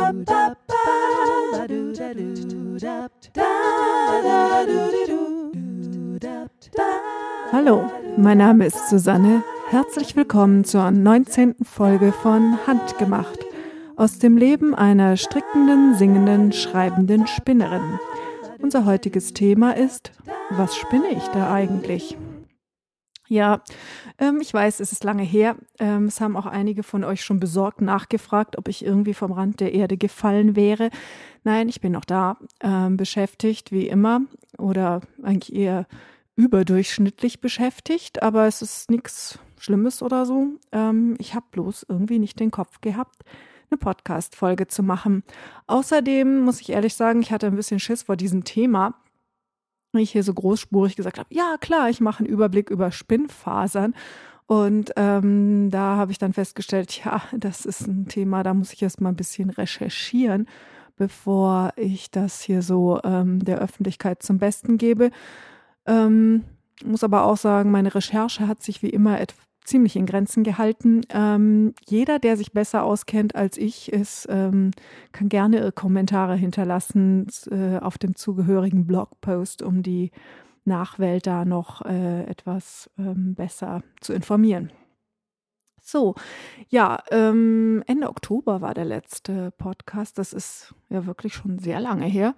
Hallo, mein Name ist Susanne. Herzlich willkommen zur 19. Folge von Handgemacht aus dem Leben einer strickenden, singenden, schreibenden Spinnerin. Unser heutiges Thema ist: Was spinne ich da eigentlich? Ja, ich weiß, es ist lange her. Es haben auch einige von euch schon besorgt nachgefragt, ob ich irgendwie vom Rand der Erde gefallen wäre. Nein, ich bin noch da, beschäftigt wie immer oder eigentlich eher überdurchschnittlich beschäftigt, aber es ist nichts Schlimmes oder so. Ich habe bloß irgendwie nicht den Kopf gehabt, eine Podcast-Folge zu machen. Außerdem muss ich ehrlich sagen, ich hatte ein bisschen Schiss vor diesem Thema, weil ich hier so großspurig gesagt habe, ja klar, ich mache einen Überblick über Spinnfasern. Und da habe ich dann festgestellt, ja, das ist ein Thema, da muss ich erst mal ein bisschen recherchieren, bevor ich das hier so der Öffentlichkeit zum Besten gebe. Muss aber auch sagen, meine Recherche hat sich wie immer ziemlich in Grenzen gehalten. Jeder, der sich besser auskennt als ich, kann gerne Kommentare hinterlassen auf dem zugehörigen Blogpost, um die Nachwelt da noch etwas besser zu informieren. So, ja, Ende Oktober war der letzte Podcast. Das ist ja wirklich schon sehr lange her.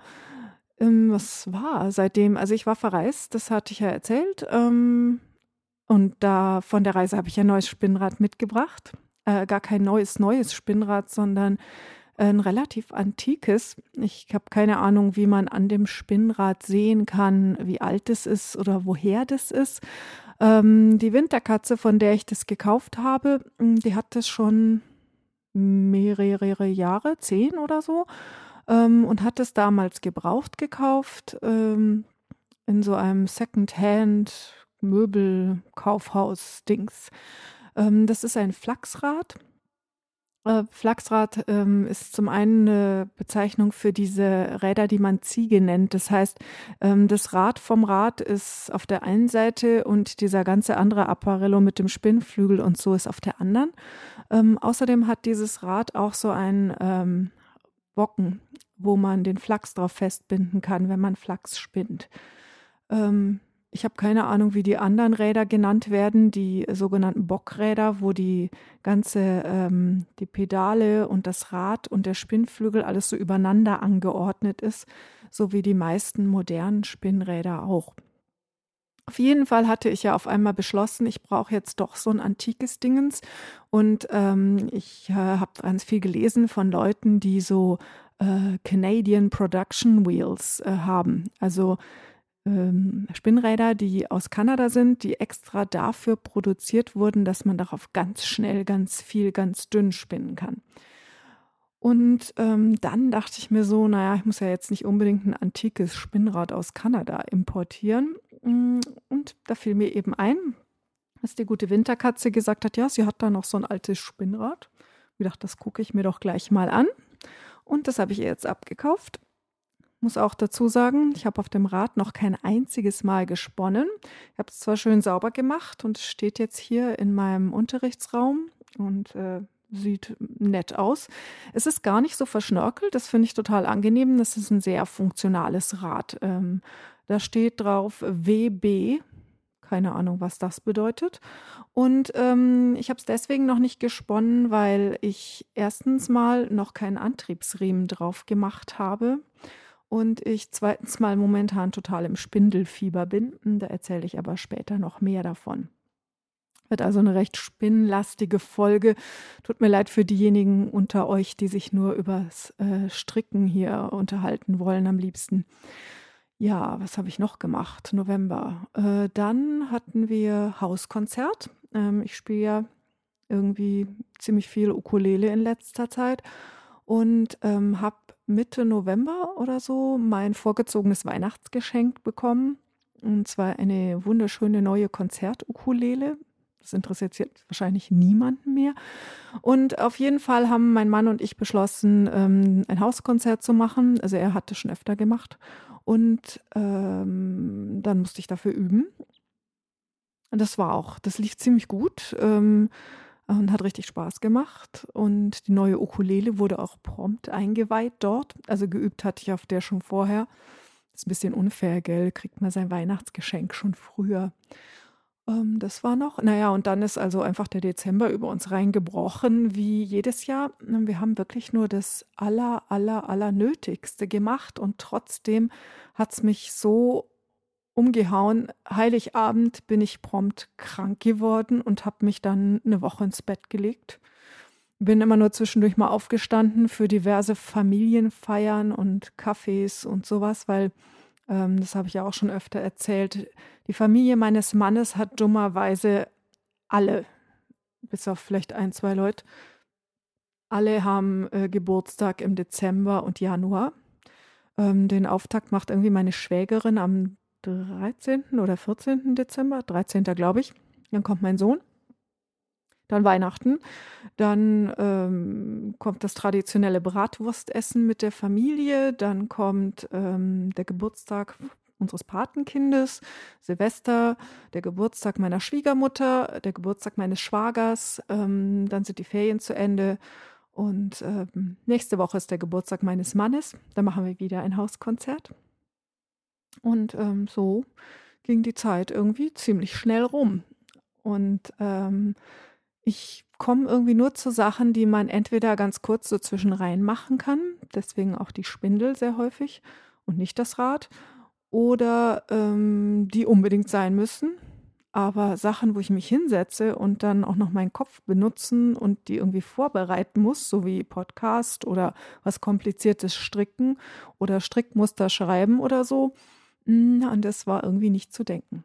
Was war seitdem? Also ich war verreist, das hatte ich ja erzählt. Und da von der Reise habe ich ein neues Spinnrad mitgebracht. Gar kein neues Spinnrad, sondern ein relativ antikes. Ich habe keine Ahnung, wie man an dem Spinnrad sehen kann, wie alt es ist oder woher das ist. Die Winterkatze, von der ich das gekauft habe, die hat das schon mehrere Jahre, 10 oder so. Und hat es damals gebraucht gekauft, in so einem Second-Hand-Möbel-Kaufhaus-Dings. Das ist ein Flachsrad. Flachsrad ist zum einen eine Bezeichnung für diese Räder, die man Ziege nennt. Das heißt, das Rad vom Rad ist auf der einen Seite und dieser ganze andere Apparello mit dem Spinnflügel und so ist auf der anderen. Außerdem hat dieses Rad auch so ein Bocken, wo man den Flachs drauf festbinden kann, wenn man Flachs spinnt. Ich habe keine Ahnung, wie die anderen Räder genannt werden, die sogenannten Bockräder, wo die Pedale und das Rad und der Spinnflügel alles so übereinander angeordnet ist, so wie die meisten modernen Spinnräder auch. Auf jeden Fall hatte ich ja auf einmal beschlossen, ich brauche jetzt doch so ein antikes Dingens. Und ich habe ganz viel gelesen von Leuten, die so Canadian Production Wheels haben. Also Spinnräder, die aus Kanada sind, die extra dafür produziert wurden, dass man darauf ganz schnell, ganz viel, ganz dünn spinnen kann. Und dann dachte ich mir so, naja, ich muss ja jetzt nicht unbedingt ein antikes Spinnrad aus Kanada importieren. Und da fiel mir eben ein, dass die gute Winterkatze gesagt hat, ja, sie hat da noch so ein altes Spinnrad. Ich dachte, das gucke ich mir doch gleich mal an. Und das habe ich ihr jetzt abgekauft. Muss auch dazu sagen, ich habe auf dem Rad noch kein einziges Mal gesponnen. Ich habe es zwar schön sauber gemacht und es steht jetzt hier in meinem Unterrichtsraum und sieht nett aus. Es ist gar nicht so verschnörkelt, das finde ich total angenehm. Das ist ein sehr funktionales Rad. Da steht drauf WB, keine Ahnung, was das bedeutet. Und ich habe es deswegen noch nicht gesponnen, weil ich erstens mal noch keinen Antriebsriemen drauf gemacht habe und ich zweitens mal momentan total im Spindelfieber bin. Da erzähle ich aber später noch mehr davon. Wird also eine recht spinnlastige Folge. Tut mir leid für diejenigen unter euch, die sich nur übers Stricken hier unterhalten wollen am liebsten. Ja, was habe ich noch gemacht? November. Dann hatten wir Hauskonzert. Ich spiele ja irgendwie ziemlich viel Ukulele in letzter Zeit und habe Mitte November oder so mein vorgezogenes Weihnachtsgeschenk bekommen. Und zwar eine wunderschöne neue Konzert-Ukulele. Das interessiert jetzt wahrscheinlich niemanden mehr. Und auf jeden Fall haben mein Mann und ich beschlossen, ein Hauskonzert zu machen. Also er hat das schon öfter gemacht. Und dann musste ich dafür üben. Und das lief ziemlich gut. und hat richtig Spaß gemacht. Und die neue Ukulele wurde auch prompt eingeweiht dort. Also geübt hatte ich auf der schon vorher. Ist ein bisschen unfair, gell? Kriegt man sein Weihnachtsgeschenk schon früher. Das war noch, naja, und dann ist also einfach der Dezember über uns reingebrochen, wie jedes Jahr. Wir haben wirklich nur das Allernötigste gemacht und trotzdem hat es mich so umgehauen. Heiligabend bin ich prompt krank geworden und habe mich dann eine Woche ins Bett gelegt. Bin immer nur zwischendurch mal aufgestanden für diverse Familienfeiern und Kaffees und sowas, weil das habe ich ja auch schon öfter erzählt. Die Familie meines Mannes hat dummerweise alle, bis auf vielleicht ein, zwei Leute, alle haben Geburtstag im Dezember und Januar. Den Auftakt macht irgendwie meine Schwägerin am 13. oder 14. Dezember, 13. glaube ich. Dann kommt mein Sohn. Dann Weihnachten. Dann kommt das traditionelle Bratwurstessen mit der Familie. Dann kommt der Geburtstag unseres Patenkindes, Silvester, der Geburtstag meiner Schwiegermutter, der Geburtstag meines Schwagers. Dann sind die Ferien zu Ende. Und nächste Woche ist der Geburtstag meines Mannes. Da machen wir wieder ein Hauskonzert. Und so ging die Zeit irgendwie ziemlich schnell rum. Und ich komme irgendwie nur zu Sachen, die man entweder ganz kurz so zwischenrein machen kann, deswegen auch die Spindel sehr häufig und nicht das Rad, oder die unbedingt sein müssen. Aber Sachen, wo ich mich hinsetze und dann auch noch meinen Kopf benutzen und die irgendwie vorbereiten muss, so wie Podcast oder was Kompliziertes stricken oder Strickmuster schreiben oder so, an das war irgendwie nicht zu denken.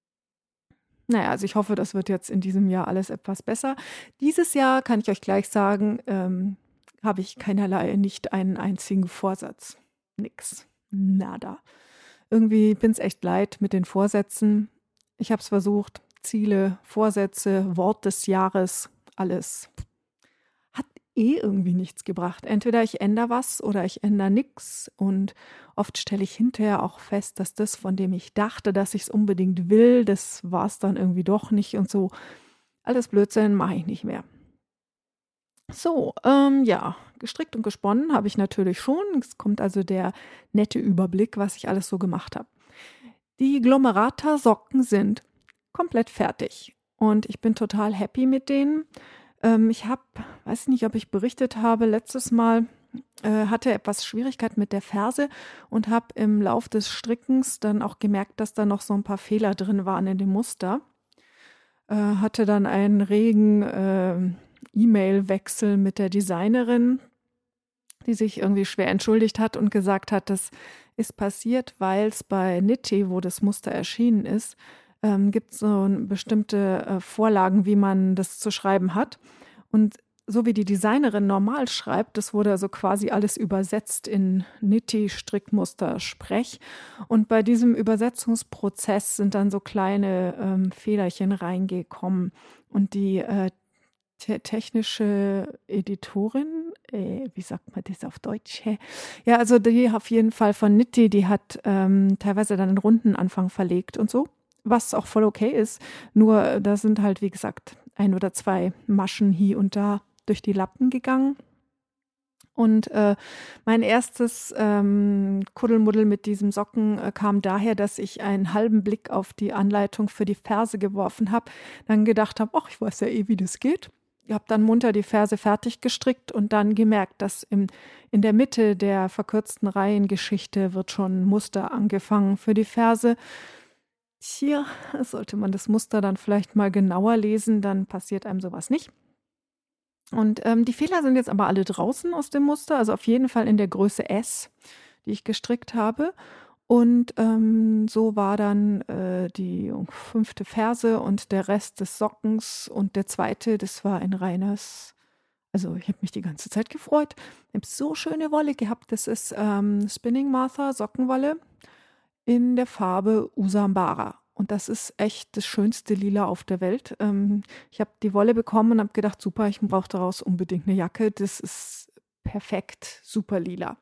Naja, also ich hoffe, das wird jetzt in diesem Jahr alles etwas besser. Dieses Jahr, kann ich euch gleich sagen, habe ich keinerlei, nicht einen einzigen Vorsatz. Nix. Nada. Irgendwie bin es echt leid mit den Vorsätzen. Ich habe es versucht. Ziele, Vorsätze, Wort des Jahres, alles. Hat irgendwie nichts gebracht. Entweder ich ändere was oder ich ändere nichts. Und oft stelle ich hinterher auch fest, dass das, von dem ich dachte, dass ich es unbedingt will, das war es dann irgendwie doch nicht und so. Alles Blödsinn mache ich nicht mehr. So, ja, gestrickt und gesponnen habe ich natürlich schon. Es kommt also der nette Überblick, was ich alles so gemacht habe. Die Glomerata-Socken sind komplett fertig und ich bin total happy mit denen. Ich habe, weiß nicht, ob ich berichtet habe, letztes Mal hatte etwas Schwierigkeit mit der Ferse und habe im Lauf des Strickens dann auch gemerkt, dass da noch so ein paar Fehler drin waren in dem Muster. Hatte dann einen regen E-Mail-Wechsel mit der Designerin, die sich irgendwie schwer entschuldigt hat und gesagt hat, das ist passiert, weil es bei Knitty, wo das Muster erschienen ist, gibt es so bestimmte Vorlagen, wie man das zu schreiben hat. Und so wie die Designerin normal schreibt, das wurde also quasi alles übersetzt in Knitty-Strickmuster-Sprech. Und bei diesem Übersetzungsprozess sind dann so kleine Fehlerchen reingekommen. Und die technische Editorin, wie sagt man das auf Deutsch? Ja, also die auf jeden Fall von Knitty, die hat teilweise dann einen runden Anfang verlegt und so, was auch voll okay ist. Nur da sind halt, wie gesagt, ein oder zwei Maschen hier und da durch die Lappen gegangen. Und mein erstes Kuddelmuddel mit diesem Socken kam daher, dass ich einen halben Blick auf die Anleitung für die Ferse geworfen habe, dann gedacht habe, ach, ich weiß ja wie das geht. Ich habe dann munter die Ferse fertig gestrickt und dann gemerkt, dass in der Mitte der verkürzten Reihengeschichte wird schon ein Muster angefangen für die Ferse. Tja, sollte man das Muster dann vielleicht mal genauer lesen, dann passiert einem sowas nicht. Und die Fehler sind jetzt aber alle draußen aus dem Muster, also auf jeden Fall in der Größe S, die ich gestrickt habe. Und so war dann die 5. Ferse und der Rest des Sockens und der 2., das war ein reines, also ich habe mich die ganze Zeit gefreut. Ich habe so schöne Wolle gehabt, das ist Spinning Martha Sockenwolle in der Farbe Usambara. Und das ist echt das schönste Lila auf der Welt. Ich habe die Wolle bekommen und habe gedacht, super, ich brauche daraus unbedingt eine Jacke. Das ist perfekt, super lila.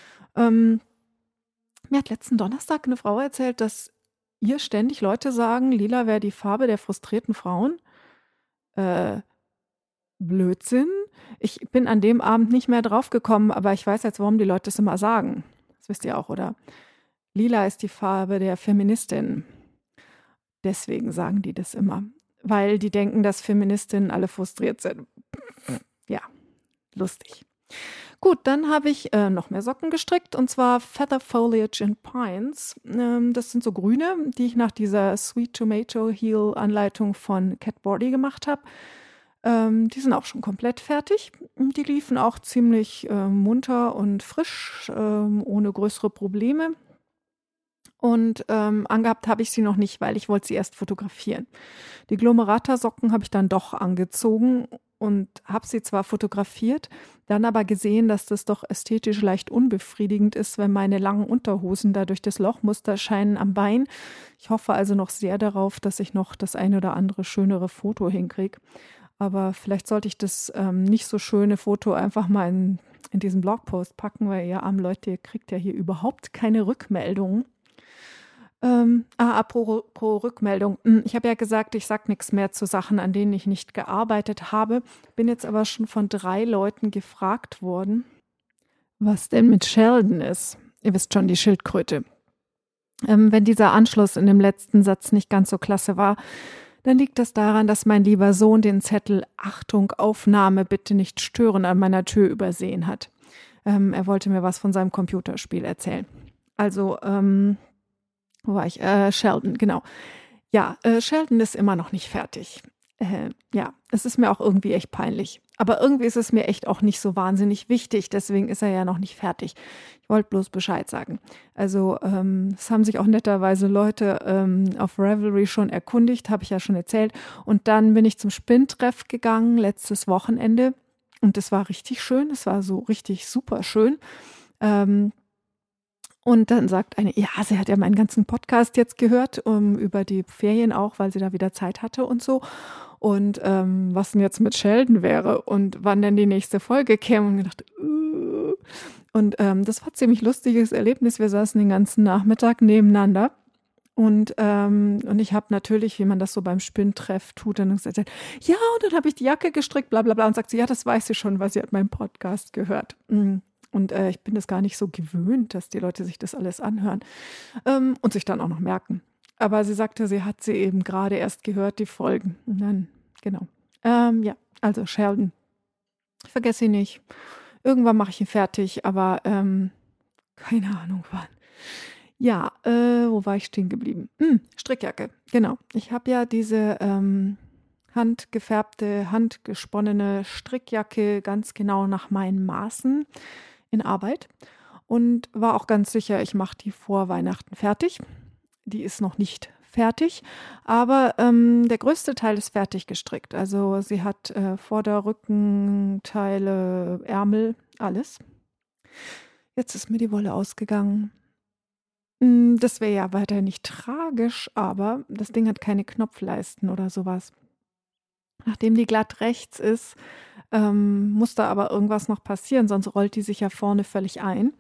Mir hat letzten Donnerstag eine Frau erzählt, dass ihr ständig Leute sagen, lila wäre die Farbe der frustrierten Frauen. Blödsinn. Ich bin an dem Abend nicht mehr draufgekommen, aber ich weiß jetzt, warum die Leute das immer sagen. Das wisst ihr auch, oder? Lila ist die Farbe der Feministin. Deswegen sagen die das immer. Weil die denken, dass Feministinnen alle frustriert sind. Ja, lustig. Gut, dann habe ich noch mehr Socken gestrickt, und zwar Feather Foliage in Pines. Das sind so grüne, die ich nach dieser Sweet Tomato Heel Anleitung von Cat Body gemacht habe. Die sind auch schon komplett fertig. Die liefen auch ziemlich munter und frisch, ohne größere Probleme. Und angehabt habe ich sie noch nicht, weil ich wollte sie erst fotografieren. Die Glomerata-Socken habe ich dann doch angezogen und habe sie zwar fotografiert, dann aber gesehen, dass das doch ästhetisch leicht unbefriedigend ist, wenn meine langen Unterhosen da durch das Lochmuster scheinen am Bein. Ich hoffe also noch sehr darauf, dass ich noch das eine oder andere schönere Foto hinkriege. Aber vielleicht sollte ich das nicht so schöne Foto einfach mal in diesen Blogpost packen, weil ihr armen Leute, ihr kriegt ja hier überhaupt keine Rückmeldungen. Apropos Rückmeldung. Ich habe ja gesagt, ich sage nichts mehr zu Sachen, an denen ich nicht gearbeitet habe. Bin jetzt aber schon von 3 Leuten gefragt worden, was denn mit Sheldon ist. Ihr wisst schon, die Schildkröte. Wenn dieser Anschluss in dem letzten Satz nicht ganz so klasse war, dann liegt das daran, dass mein lieber Sohn den Zettel "Achtung, Aufnahme, bitte nicht stören" an meiner Tür übersehen hat. Er wollte mir was von seinem Computerspiel erzählen. Also, wo war ich? Sheldon, genau. Ja, Sheldon ist immer noch nicht fertig. Ja, es ist mir auch irgendwie echt peinlich. Aber irgendwie ist es mir echt auch nicht so wahnsinnig wichtig. Deswegen ist er ja noch nicht fertig. Ich wollte bloß Bescheid sagen. Also es haben sich auch netterweise Leute auf Ravelry schon erkundigt, habe ich ja schon erzählt. Und dann bin ich zum Spinntreff gegangen, letztes Wochenende. Und es war richtig schön. Es war so richtig super schön. Und dann sagt eine, ja, sie hat ja meinen ganzen Podcast jetzt gehört, über die Ferien auch, weil sie da wieder Zeit hatte und so. Und was denn jetzt mit Sheldon wäre und wann denn die nächste Folge käme. Und gedacht, Und das war ein ziemlich lustiges Erlebnis. Wir saßen den ganzen Nachmittag nebeneinander. Und ich habe natürlich, wie man das so beim Spinntreff tut, dann gesagt, ja, und dann habe ich die Jacke gestrickt, bla bla bla. Und sagt sie, ja, das weiß sie schon, weil sie hat meinen Podcast gehört. Und ich bin das gar nicht so gewöhnt, dass die Leute sich das alles anhören und sich dann auch noch merken. Aber sie sagte, sie hat sie eben gerade erst gehört, die Folgen. Und dann, genau. Ja, also Sheldon. Ich vergesse ihn nicht. Irgendwann mache ich ihn fertig, aber keine Ahnung wann. Ja, wo war ich stehen geblieben? Strickjacke, genau. Ich habe ja diese handgefärbte, handgesponnene Strickjacke ganz genau nach meinen Maßen in Arbeit und war auch ganz sicher, ich mache die vor Weihnachten fertig. Die ist noch nicht fertig, aber der größte Teil ist fertig gestrickt. Also sie hat Vorder-, Rückenteile, Ärmel, alles. Jetzt ist mir die Wolle ausgegangen. Das wäre ja weiter nicht tragisch, aber das Ding hat keine Knopfleisten oder sowas. Nachdem die glatt rechts ist, muss da aber irgendwas noch passieren, sonst rollt die sich ja vorne völlig ein.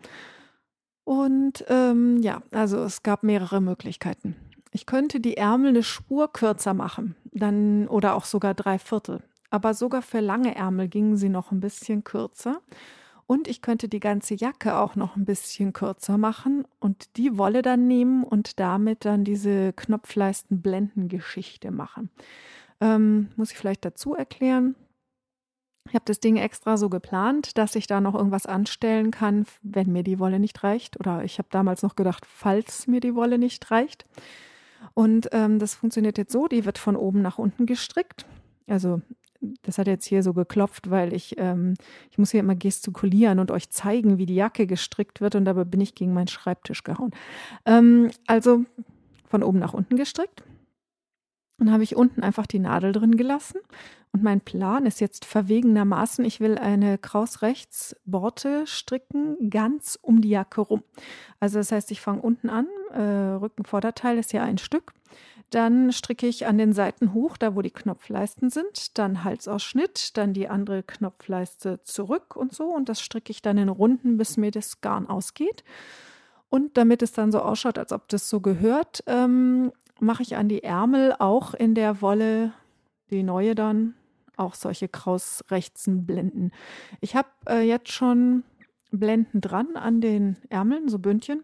Und ja, also es gab mehrere Möglichkeiten. Ich könnte die Ärmel eine Spur kürzer machen, dann oder auch sogar 3/4. Aber sogar für lange Ärmel gingen sie noch ein bisschen kürzer. Und ich könnte die ganze Jacke auch noch ein bisschen kürzer machen und die Wolle dann nehmen und damit dann diese Knopfleisten-Blenden-Geschichte machen. Muss ich vielleicht dazu erklären. Ich habe das Ding extra so geplant, dass ich da noch irgendwas anstellen kann, wenn mir die Wolle nicht reicht. Oder ich habe damals noch gedacht, falls mir die Wolle nicht reicht. Und das funktioniert jetzt so, die wird von oben nach unten gestrickt. Also das hat jetzt hier so geklopft, weil ich muss hier immer gestikulieren und euch zeigen, wie die Jacke gestrickt wird. Und dabei bin ich gegen meinen Schreibtisch gehauen. Also von oben nach unten gestrickt. Dann habe ich unten einfach die Nadel drin gelassen. Und mein Plan ist jetzt verwegenermaßen, ich will eine Kraus-Rechts-Borte stricken, ganz um die Jacke rum. Also das heißt, ich fange unten an, Rückenvorderteil ist ja ein Stück. Dann stricke ich an den Seiten hoch, da wo die Knopfleisten sind. Dann Halsausschnitt, dann die andere Knopfleiste zurück und so. Und das stricke ich dann in Runden, bis mir das Garn ausgeht. Und damit es dann so ausschaut, als ob das so gehört, mache ich an die Ärmel auch in der Wolle, die neue dann, auch solche Krausrechzenblenden. Ich habe jetzt schon Blenden dran an den Ärmeln, so Bündchen,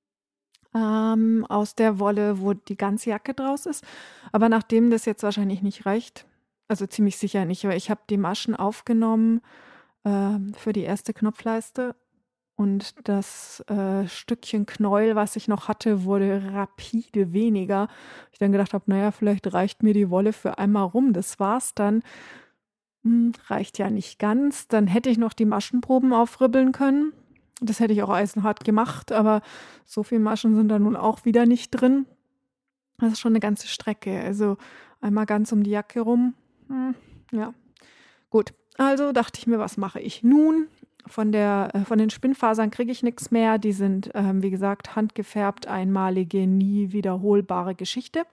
aus der Wolle, wo die ganze Jacke draus ist. Aber nachdem das jetzt wahrscheinlich nicht reicht, also ziemlich sicher nicht, weil ich habe die Maschen aufgenommen für die erste Knopfleiste und das Stückchen Knäuel, was ich noch hatte, wurde rapide weniger. Ich dann gedacht habe, naja, vielleicht reicht mir die Wolle für einmal rum. Das war's dann. Reicht ja nicht ganz. Dann hätte ich noch die Maschenproben aufribbeln können. Das hätte ich auch eisenhart gemacht, aber so viele Maschen sind da nun auch wieder nicht drin. Das ist schon eine ganze Strecke. Also einmal ganz um die Jacke rum. Ja, gut. Also dachte ich mir, was mache ich nun? Von den Spinnfasern kriege ich nichts mehr. Die sind, wie gesagt, handgefärbt, einmalige, nie wiederholbare Geschichte.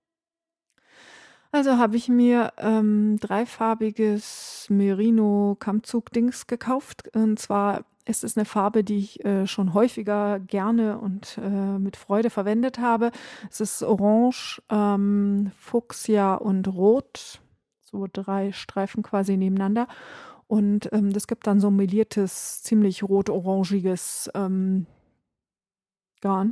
Also habe ich mir dreifarbiges Merino-Kammzug-Dings gekauft. Und zwar ist es eine Farbe, die ich schon häufiger gerne und mit Freude verwendet habe. Es ist Orange, Fuchsia und Rot. So 3 Streifen quasi nebeneinander. Und das gibt dann so ein meliertes, ziemlich rot-orangiges Garn.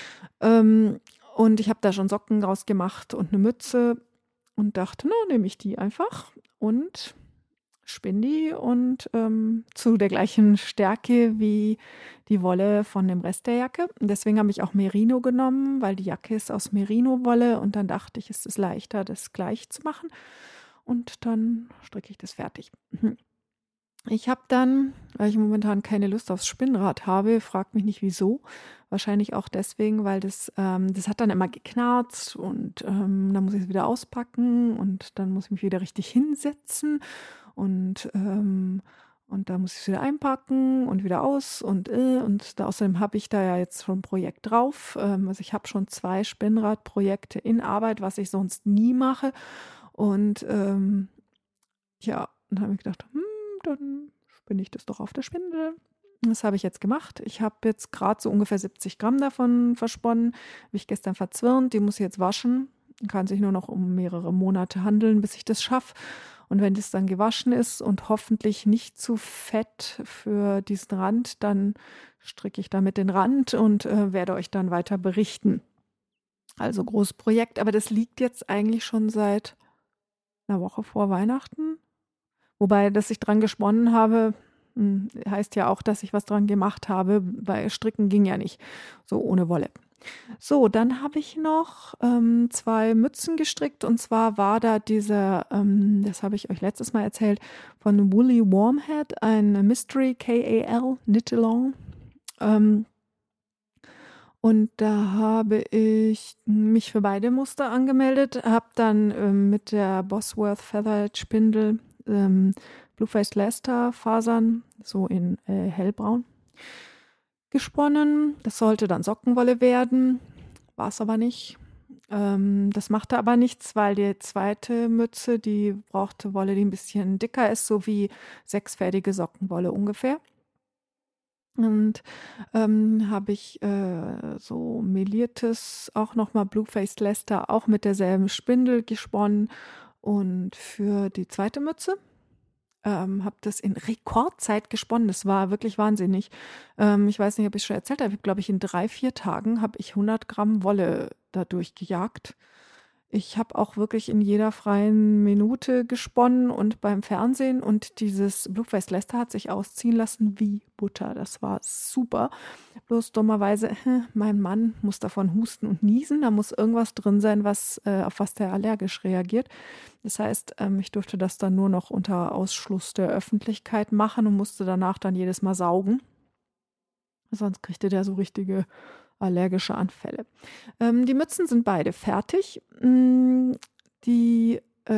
Und ich habe da schon Socken draus gemacht und eine Mütze und dachte, na, nehme ich die einfach und spinne die und zu der gleichen Stärke wie die Wolle von dem Rest der Jacke. Und deswegen habe ich auch Merino genommen, weil die Jacke ist aus Merino-Wolle und dann dachte ich, es ist leichter, das gleich zu machen. Und dann stricke ich das fertig. Ich habe dann, weil ich momentan keine Lust aufs Spinnrad habe, fragt mich nicht wieso. Wahrscheinlich auch deswegen, weil das hat dann immer geknarzt und dann muss ich es wieder auspacken und dann muss ich mich wieder richtig hinsetzen und da muss ich es wieder einpacken und wieder aus und außerdem habe ich da ja jetzt schon ein Projekt drauf. Also ich habe schon 2 Spinnradprojekte in Arbeit, was ich sonst nie mache. Und ja, dann habe ich gedacht, dann spinne ich das doch auf der Spindel. Das habe ich jetzt gemacht. Ich habe jetzt gerade so ungefähr 70 Gramm davon versponnen. Habe ich gestern verzwirnt. Die muss ich jetzt waschen. Kann sich nur noch um mehrere Monate handeln, bis ich das schaffe. Und wenn das dann gewaschen ist und hoffentlich nicht zu fett für diesen Rand, dann stricke ich damit den Rand und werde euch dann weiter berichten. Also großes Projekt, aber das liegt jetzt eigentlich schon seit einer Woche vor Weihnachten. Wobei, dass ich dran gesponnen habe, heißt ja auch, dass ich was dran gemacht habe, weil Stricken ging ja nicht so ohne Wolle. So, dann habe ich noch 2 Mützen gestrickt und zwar war da dieser, das habe ich euch letztes Mal erzählt, von Woolly Warmhead, ein Mystery KAL Knit-Along. Und da habe ich mich für beide Muster angemeldet, habe dann mit der Bosworth Feathered Spindel Bluefaced Leicester Fasern, so in hellbraun, gesponnen. Das sollte dann Sockenwolle werden, war es aber nicht. Das machte aber nichts, weil die zweite Mütze, die brauchte Wolle, die ein bisschen dicker ist, so wie 6-fädige Sockenwolle ungefähr. Und habe ich so meliertes, auch nochmal Bluefaced Leicester, auch mit derselben Spindel gesponnen. Und für die zweite Mütze habe das in Rekordzeit gesponnen. Das war wirklich wahnsinnig. Ich weiß nicht, ob ich es schon erzählt habe. Glaube ich, in 3-4 Tagen habe ich 100 Gramm Wolle dadurch gejagt. Ich habe auch wirklich in jeder freien Minute gesponnen und beim Fernsehen und dieses Bluefaced Leicester hat sich ausziehen lassen wie Butter. Das war super. Bloß dummerweise, mein Mann muss davon husten und niesen. Da muss irgendwas drin sein, auf was der allergisch reagiert. Das heißt, ich durfte das dann nur noch unter Ausschluss der Öffentlichkeit machen und musste danach dann jedes Mal saugen. Sonst kriegte der so richtige allergische Anfälle. Die Mützen sind beide fertig. Wie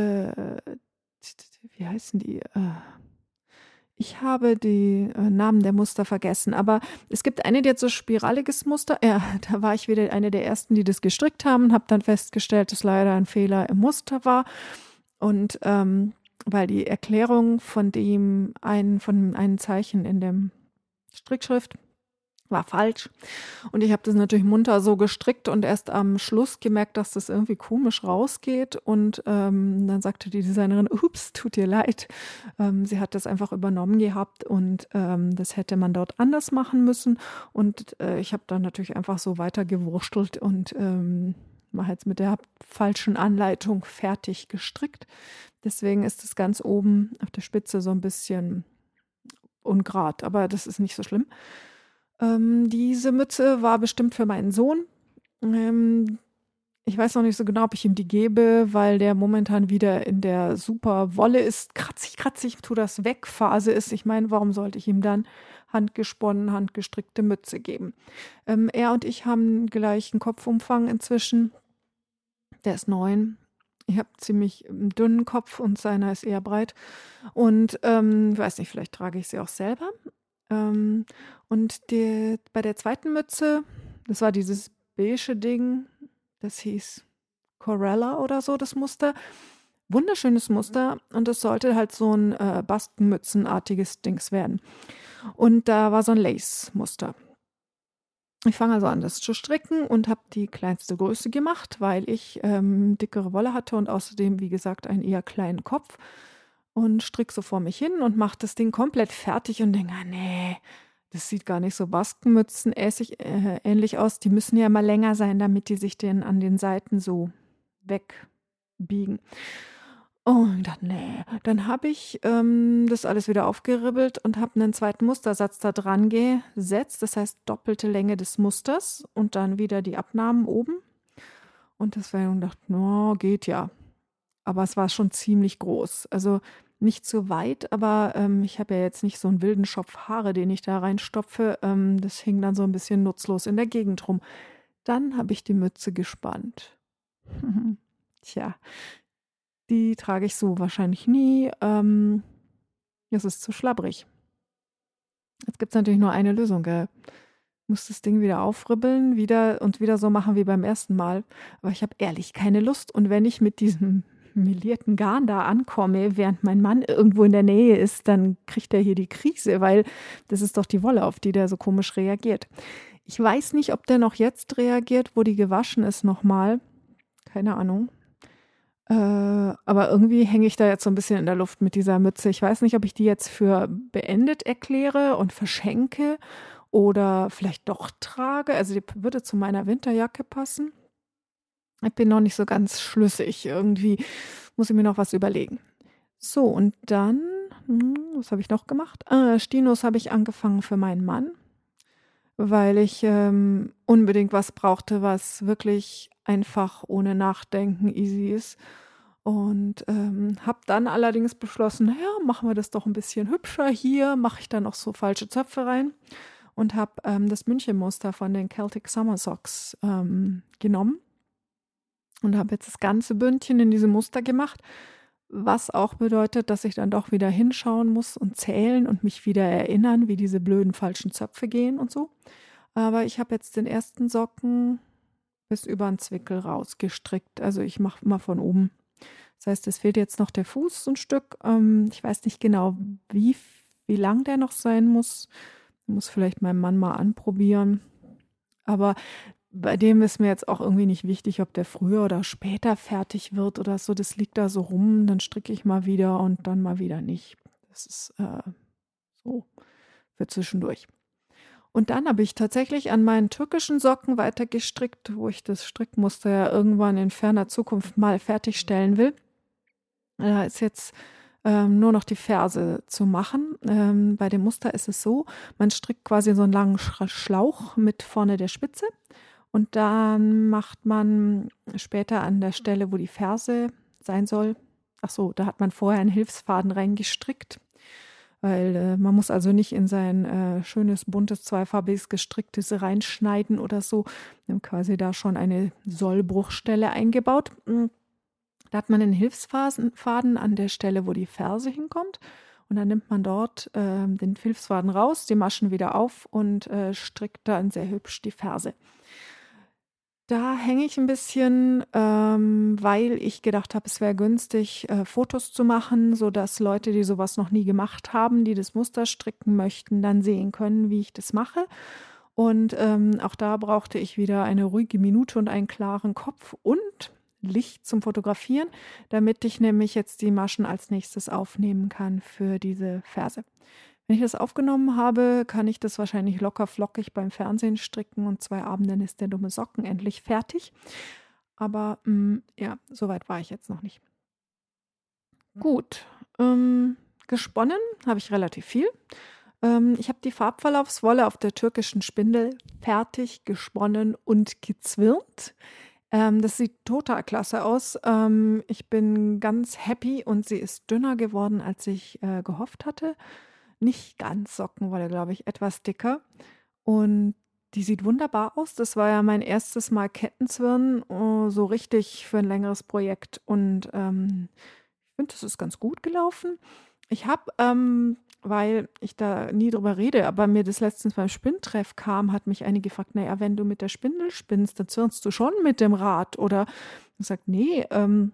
heißen die? Ich habe die Namen der Muster vergessen, aber es gibt eine, die hat so spiraliges Muster. Ja, da war ich wieder eine der ersten, die das gestrickt haben und habe dann festgestellt, dass leider ein Fehler im Muster war. Und weil die Erklärung von einem Zeichen in der Strickschrift war falsch. Und ich habe das natürlich munter so gestrickt und erst am Schluss gemerkt, dass das irgendwie komisch rausgeht. Und dann sagte die Designerin, ups, tut dir leid. Sie hat das einfach übernommen gehabt und das hätte man dort anders machen müssen. Und ich habe dann natürlich einfach so weiter gewurstelt und war jetzt mit der falschen Anleitung fertig gestrickt. Deswegen ist es ganz oben auf der Spitze so ein bisschen ungerad, aber das ist nicht so schlimm. Diese Mütze war bestimmt für meinen Sohn. Ich weiß noch nicht so genau, ob ich ihm die gebe, weil der momentan wieder in der super Wolle ist, kratzig, tu das weg Phase ist. Ich meine, warum sollte ich ihm dann handgesponnen, handgestrickte Mütze geben? Er und ich haben gleichen Kopfumfang inzwischen. Der ist 9. Ich habe ziemlich dünnen Kopf und seiner ist eher breit. Und ich weiß nicht, vielleicht trage ich sie auch selber. Und bei der zweiten Mütze, das war dieses beige Ding, das hieß Corella oder so, das Muster. Wunderschönes Muster und das sollte halt so ein Baskenmützenartiges Dings werden. Und da war so ein Lace-Muster. Ich fange also an, das zu stricken und habe die kleinste Größe gemacht, weil ich dickere Wolle hatte und außerdem, wie gesagt, einen eher kleinen Kopf. Und stricke so vor mich hin und mache das Ding komplett fertig und denke, nee, das sieht gar nicht so baskenmützen ähnlich aus. Die müssen ja immer länger sein, damit die sich an den Seiten so wegbiegen. Und ich dachte, nee. Dann habe ich das alles wieder aufgeribbelt und habe einen zweiten Mustersatz da dran gesetzt. Das heißt doppelte Länge des Musters und dann wieder die Abnahmen oben. Und deswegen dachte ich, no, geht ja. Aber es war schon ziemlich groß. Also nicht zu weit, aber ich habe ja jetzt nicht so einen wilden Schopf Haare, den ich da reinstopfe. Das hing dann so ein bisschen nutzlos in der Gegend rum. Dann habe ich die Mütze gespannt. Tja, die trage ich so wahrscheinlich nie. Es ist zu schlabbrig. Jetzt gibt es natürlich nur eine Lösung, gell? Ich muss das Ding wieder aufribbeln, wieder so machen wie beim ersten Mal. Aber ich habe ehrlich keine Lust. Und wenn ich mit diesem melierten Garn da ankomme, während mein Mann irgendwo in der Nähe ist, dann kriegt er hier die Krise, weil das ist doch die Wolle, auf die der so komisch reagiert. Ich weiß nicht, ob der noch jetzt reagiert, wo die gewaschen ist nochmal. Keine Ahnung. Aber irgendwie hänge ich da jetzt so ein bisschen in der Luft mit dieser Mütze. Ich weiß nicht, ob ich die jetzt für beendet erkläre und verschenke oder vielleicht doch trage. Also die würde zu meiner Winterjacke passen. Ich bin noch nicht so ganz schlüssig. Irgendwie muss ich mir noch was überlegen. So, und dann, was habe ich noch gemacht? Stinos habe ich angefangen für meinen Mann, weil ich unbedingt was brauchte, was wirklich einfach ohne Nachdenken easy ist. Und habe dann allerdings beschlossen, naja, machen wir das doch ein bisschen hübscher hier, mache ich da noch so falsche Zöpfe rein und habe das München-Muster von den Celtic Summer Socks genommen. Und habe jetzt das ganze Bündchen in diesem Muster gemacht, was auch bedeutet, dass ich dann doch wieder hinschauen muss und zählen und mich wieder erinnern, wie diese blöden falschen Zöpfe gehen und so. Aber ich habe jetzt den ersten Socken bis über den Zwickel rausgestrickt. Also ich mache mal von oben. Das heißt, es fehlt jetzt noch der Fuß so ein Stück. Ich weiß nicht genau, wie lang der noch sein muss. Ich muss vielleicht meinem Mann mal anprobieren. Aber bei dem ist mir jetzt auch irgendwie nicht wichtig, ob der früher oder später fertig wird oder so. Das liegt da so rum, dann stricke ich mal wieder und dann mal wieder nicht. Das ist so für zwischendurch. Und dann habe ich tatsächlich an meinen türkischen Socken weiter gestrickt, wo ich das Strickmuster ja irgendwann in ferner Zukunft mal fertigstellen will. Da ist jetzt nur noch die Ferse zu machen. Bei dem Muster ist es so, man strickt quasi so einen langen Schlauch mit vorne der Spitze. Und dann macht man später an der Stelle, wo die Ferse sein soll, da hat man vorher einen Hilfsfaden reingestrickt, weil man muss also nicht in sein schönes, buntes, zweifarbiges gestricktes reinschneiden oder so. Wir haben quasi da schon eine Sollbruchstelle eingebaut. Da hat man einen Hilfsfaden an der Stelle, wo die Ferse hinkommt. Und dann nimmt man dort den Hilfsfaden raus, die Maschen wieder auf und strickt dann sehr hübsch die Ferse. Da hänge ich ein bisschen, weil ich gedacht habe, es wäre günstig, Fotos zu machen, sodass Leute, die sowas noch nie gemacht haben, die das Muster stricken möchten, dann sehen können, wie ich das mache. Und auch da brauchte ich wieder eine ruhige Minute und einen klaren Kopf und Licht zum Fotografieren, damit ich nämlich jetzt die Maschen als nächstes aufnehmen kann für diese Verse. Wenn ich das aufgenommen habe, kann ich das wahrscheinlich locker flockig beim Fernsehen stricken und 2 Abenden ist der dumme Socken endlich fertig. Aber ja, soweit war ich jetzt noch nicht. Gut, gesponnen habe ich relativ viel. Ich habe die Farbverlaufswolle auf der türkischen Spindel fertig gesponnen und gezwirnt. Das sieht total klasse aus. Ich bin ganz happy und sie ist dünner geworden, als ich gehofft hatte. Nicht ganz Sockenwolle, glaube ich, etwas dicker. Und die sieht wunderbar aus. Das war ja mein erstes Mal Kettenzwirnen, so richtig für ein längeres Projekt. Und ich finde, das ist ganz gut gelaufen. Ich habe, weil ich da nie drüber rede, aber mir das letztens beim Spinntreff kam, hat mich eine gefragt, naja, wenn du mit der Spindel spinnst, dann zwirnst du schon mit dem Rad. Oder ich sage, nee,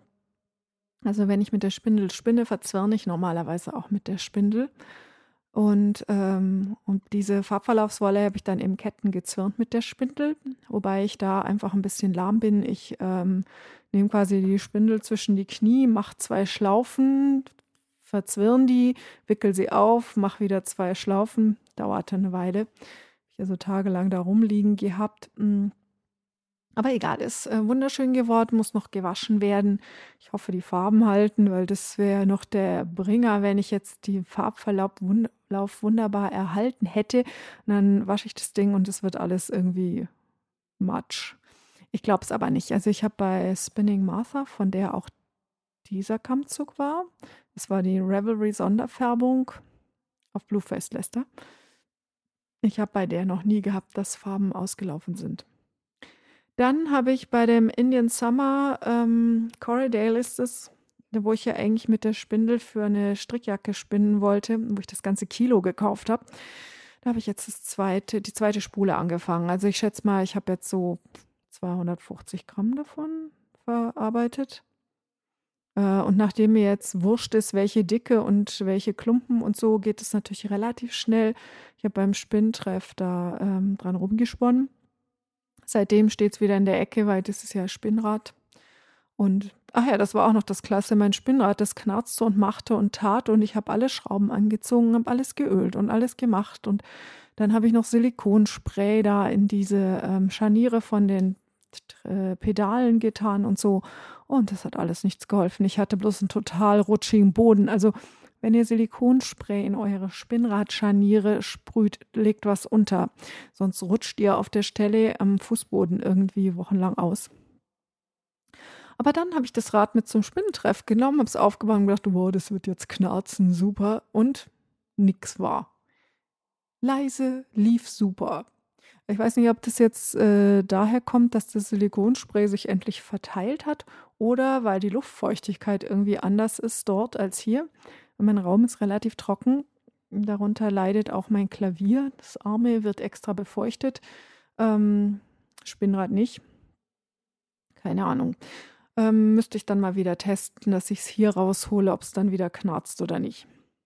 also wenn ich mit der Spindel spinne, verzwirne ich normalerweise auch mit der Spindel. Und diese Farbverlaufswolle habe ich dann im Ketten gezwirnt mit der Spindel, wobei ich da einfach ein bisschen lahm bin. Ich nehme quasi die Spindel zwischen die Knie, mache 2 Schlaufen, verzwirn die, wickel sie auf, mache wieder 2 Schlaufen. Dauerte eine Weile. Habe ich also tagelang da rumliegen gehabt. Aber egal, ist wunderschön geworden, muss noch gewaschen werden. Ich hoffe, die Farben halten, weil das wäre noch der Bringer, wenn ich jetzt die Farbverlauf wunderbar erhalten hätte. Und dann wasche ich das Ding und es wird alles irgendwie matsch. Ich glaube es aber nicht. Also ich habe bei Spinning Martha, von der auch dieser Kammzug war, das war die Revelry Sonderfärbung auf Blueface Leicester. Ich habe bei der noch nie gehabt, dass Farben ausgelaufen sind. Dann habe ich bei dem Indian Summer, Corriedale ist es, wo ich ja eigentlich mit der Spindel für eine Strickjacke spinnen wollte, wo ich das ganze Kilo gekauft habe. Da habe ich jetzt die zweite Spule angefangen. Also ich schätze mal, ich habe jetzt so 250 Gramm davon verarbeitet. Und nachdem mir jetzt wurscht ist, welche Dicke und welche Klumpen und so, geht es natürlich relativ schnell. Ich habe beim Spinntreff da dran rumgesponnen. Seitdem steht es wieder in der Ecke, weil das ist ja Spinnrad. Und, ach ja, das war auch noch das Klasse, mein Spinnrad, das knarzte und machte und tat und ich habe alle Schrauben angezogen, habe alles geölt und alles gemacht. Und dann habe ich noch Silikonspray da in diese Scharniere von den Pedalen getan und so. Und das hat alles nichts geholfen. Ich hatte bloß einen total rutschigen Boden. Also wenn ihr Silikonspray in eure Spinnradscharniere sprüht, legt was unter. Sonst rutscht ihr auf der Stelle am Fußboden irgendwie wochenlang aus. Aber dann habe ich das Rad mit zum Spinnentreff genommen, habe es aufgebaut und gedacht, wow, das wird jetzt knarzen, super. Und nix war. Leise, lief super. Ich weiß nicht, ob das jetzt daher kommt, dass das Silikonspray sich endlich verteilt hat oder weil die Luftfeuchtigkeit irgendwie anders ist dort als hier. Mein Raum ist relativ trocken. Darunter leidet auch mein Klavier. Das Arme wird extra befeuchtet. Spinnrad nicht. Keine Ahnung. Müsste ich dann mal wieder testen, dass ich es hier raushole, ob es dann wieder knarzt oder nicht.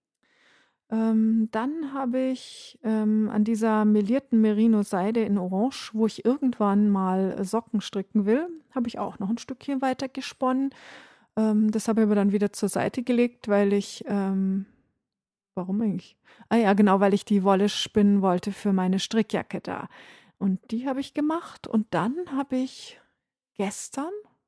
Dann habe ich an dieser melierten Merino-Seide in Orange, wo ich irgendwann mal Socken stricken will, habe ich auch noch ein Stückchen weiter gesponnen. Das habe ich aber dann wieder zur Seite gelegt, weil ich, warum eigentlich? Ah ja, genau, weil ich die Wolle spinnen wollte für meine Strickjacke da. Und die habe ich gemacht und dann habe ich gestern,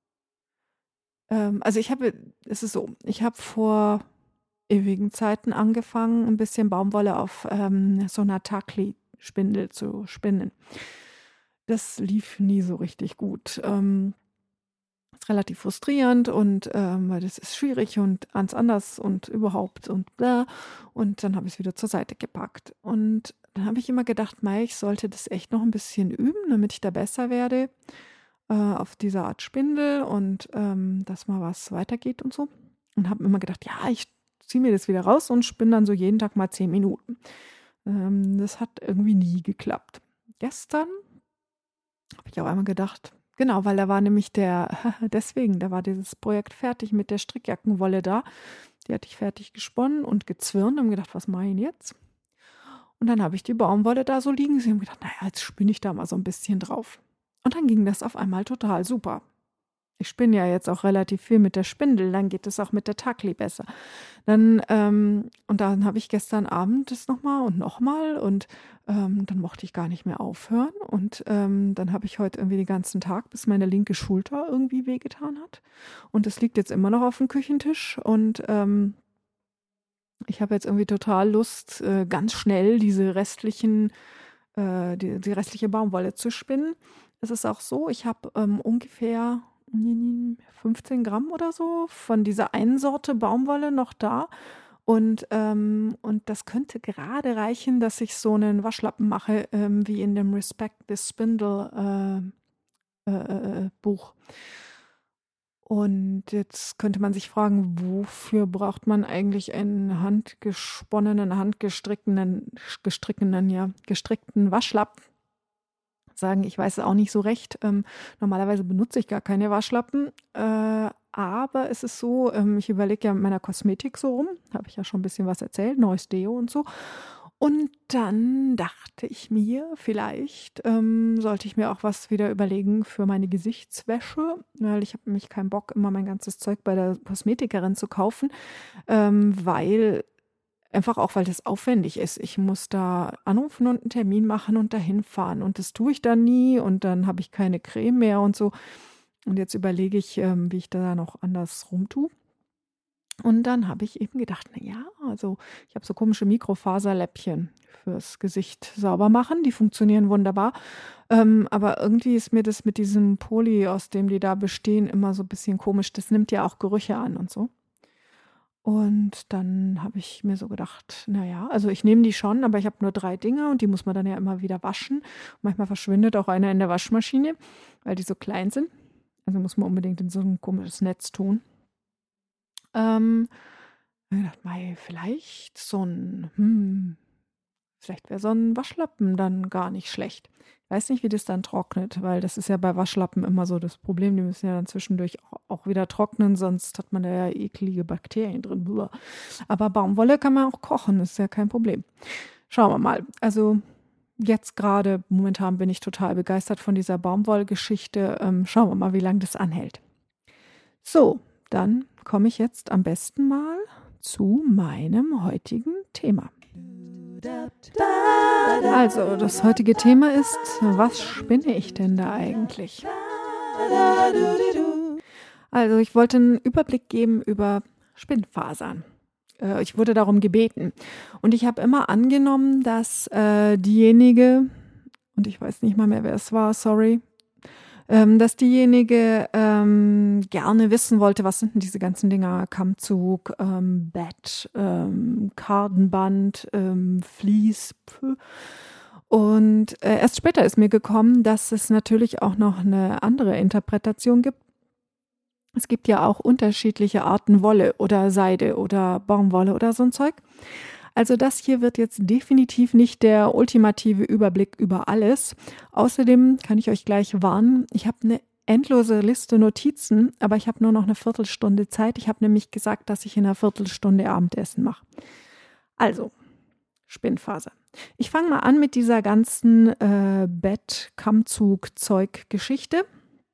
es ist so, ich habe vor ewigen Zeiten angefangen, ein bisschen Baumwolle auf so einer Takli-Spindel zu spinnen. Das lief nie so richtig gut. Ist relativ frustrierend und weil das ist schwierig und ganz anders und überhaupt und bla. Und dann habe ich es wieder zur Seite gepackt. Und dann habe ich immer gedacht, Mai, ich sollte das echt noch ein bisschen üben, damit ich da besser werde auf dieser Art Spindel und dass mal was weitergeht und so. Und habe immer gedacht, ja, ich ziehe mir das wieder raus und spinne dann so jeden Tag mal 10 Minuten. Das hat irgendwie nie geklappt. Gestern habe ich auch einmal gedacht, genau, weil da war nämlich da war dieses Projekt fertig mit der Strickjackenwolle da. Die hatte ich fertig gesponnen und gezwirnt und gedacht, was mache ich denn jetzt? Und dann habe ich die Baumwolle da so liegen sehen und gedacht, naja, jetzt spinne ich da mal so ein bisschen drauf. Und dann ging das auf einmal total super. Ich spinne ja jetzt auch relativ viel mit der Spindel, dann geht es auch mit der Takli besser. Und dann habe ich gestern Abend das nochmal und dann mochte ich gar nicht mehr aufhören. Und dann habe ich heute irgendwie den ganzen Tag, bis meine linke Schulter irgendwie wehgetan hat. Und es liegt jetzt immer noch auf dem Küchentisch und ich habe jetzt irgendwie total Lust, ganz schnell die restliche Baumwolle zu spinnen. Es ist auch so, ich habe ungefähr 15 Gramm oder so von dieser einen Sorte Baumwolle noch da. Und das könnte gerade reichen, dass ich so einen Waschlappen mache, wie in dem Respect the Spindle Buch. Und jetzt könnte man sich fragen, wofür braucht man eigentlich einen gestrickten Waschlappen? Sagen, ich weiß es auch nicht so recht. Normalerweise benutze ich gar keine Waschlappen. Aber es ist so, ich überlege ja mit meiner Kosmetik so rum. Habe ich ja schon ein bisschen was erzählt, neues Deo und so. Und dann dachte ich mir, vielleicht sollte ich mir auch was wieder überlegen für meine Gesichtswäsche, weil ich habe nämlich keinen Bock, immer mein ganzes Zeug bei der Kosmetikerin zu kaufen, weil das aufwendig ist. Ich muss da anrufen und einen Termin machen und dahin fahren und das tue ich dann nie und dann habe ich keine Creme mehr und so. Und jetzt überlege ich, wie ich da noch anders rumtue. Und dann habe ich eben gedacht, naja, also ich habe so komische Mikrofaserläppchen fürs Gesicht sauber machen, die funktionieren wunderbar. Aber irgendwie ist mir das mit diesem Poly, aus dem die da bestehen, immer so ein bisschen komisch. Das nimmt ja auch Gerüche an und so. Und dann habe ich mir so gedacht, naja, also ich nehme die schon, aber ich habe nur 3 Dinge und die muss man dann ja immer wieder waschen. Manchmal verschwindet auch einer in der Waschmaschine, weil die so klein sind. Also muss man unbedingt in so ein komisches Netz tun. Ich dachte, vielleicht wäre so ein Waschlappen dann gar nicht schlecht. Ich weiß nicht, wie das dann trocknet, weil das ist ja bei Waschlappen immer so das Problem. Die müssen ja dann zwischendurch auch wieder trocknen, sonst hat man da ja eklige Bakterien drin. Aber Baumwolle kann man auch kochen, ist ja kein Problem. Schauen wir mal. Also jetzt gerade, momentan bin ich total begeistert von dieser Baumwollgeschichte. Schauen wir mal, wie lange das anhält. So, dann komme ich jetzt am besten mal zu meinem heutigen Thema. Also, das heutige Thema ist, was spinne ich denn da eigentlich? Also, ich wollte einen Überblick geben über Spinnfasern. Ich wurde darum gebeten. Und ich habe immer angenommen, dass diejenige, und ich weiß nicht mal mehr, wer es war, sorry, dass diejenige gerne wissen wollte, was sind denn diese ganzen Dinger, Kammzug, Bett, Kartenband, Vlies. Und erst später ist mir gekommen, dass es natürlich auch noch eine andere Interpretation gibt. Es gibt ja auch unterschiedliche Arten Wolle oder Seide oder Baumwolle oder so ein Zeug. Also das hier wird jetzt definitiv nicht der ultimative Überblick über alles. Außerdem kann ich euch gleich warnen, ich habe eine endlose Liste Notizen, aber ich habe nur noch eine Viertelstunde Zeit. Ich habe nämlich gesagt, dass ich in einer Viertelstunde Abendessen mache. Also, Spinnfaser. Ich fange mal an mit dieser ganzen Bett-Kammzug-Zeug-Geschichte.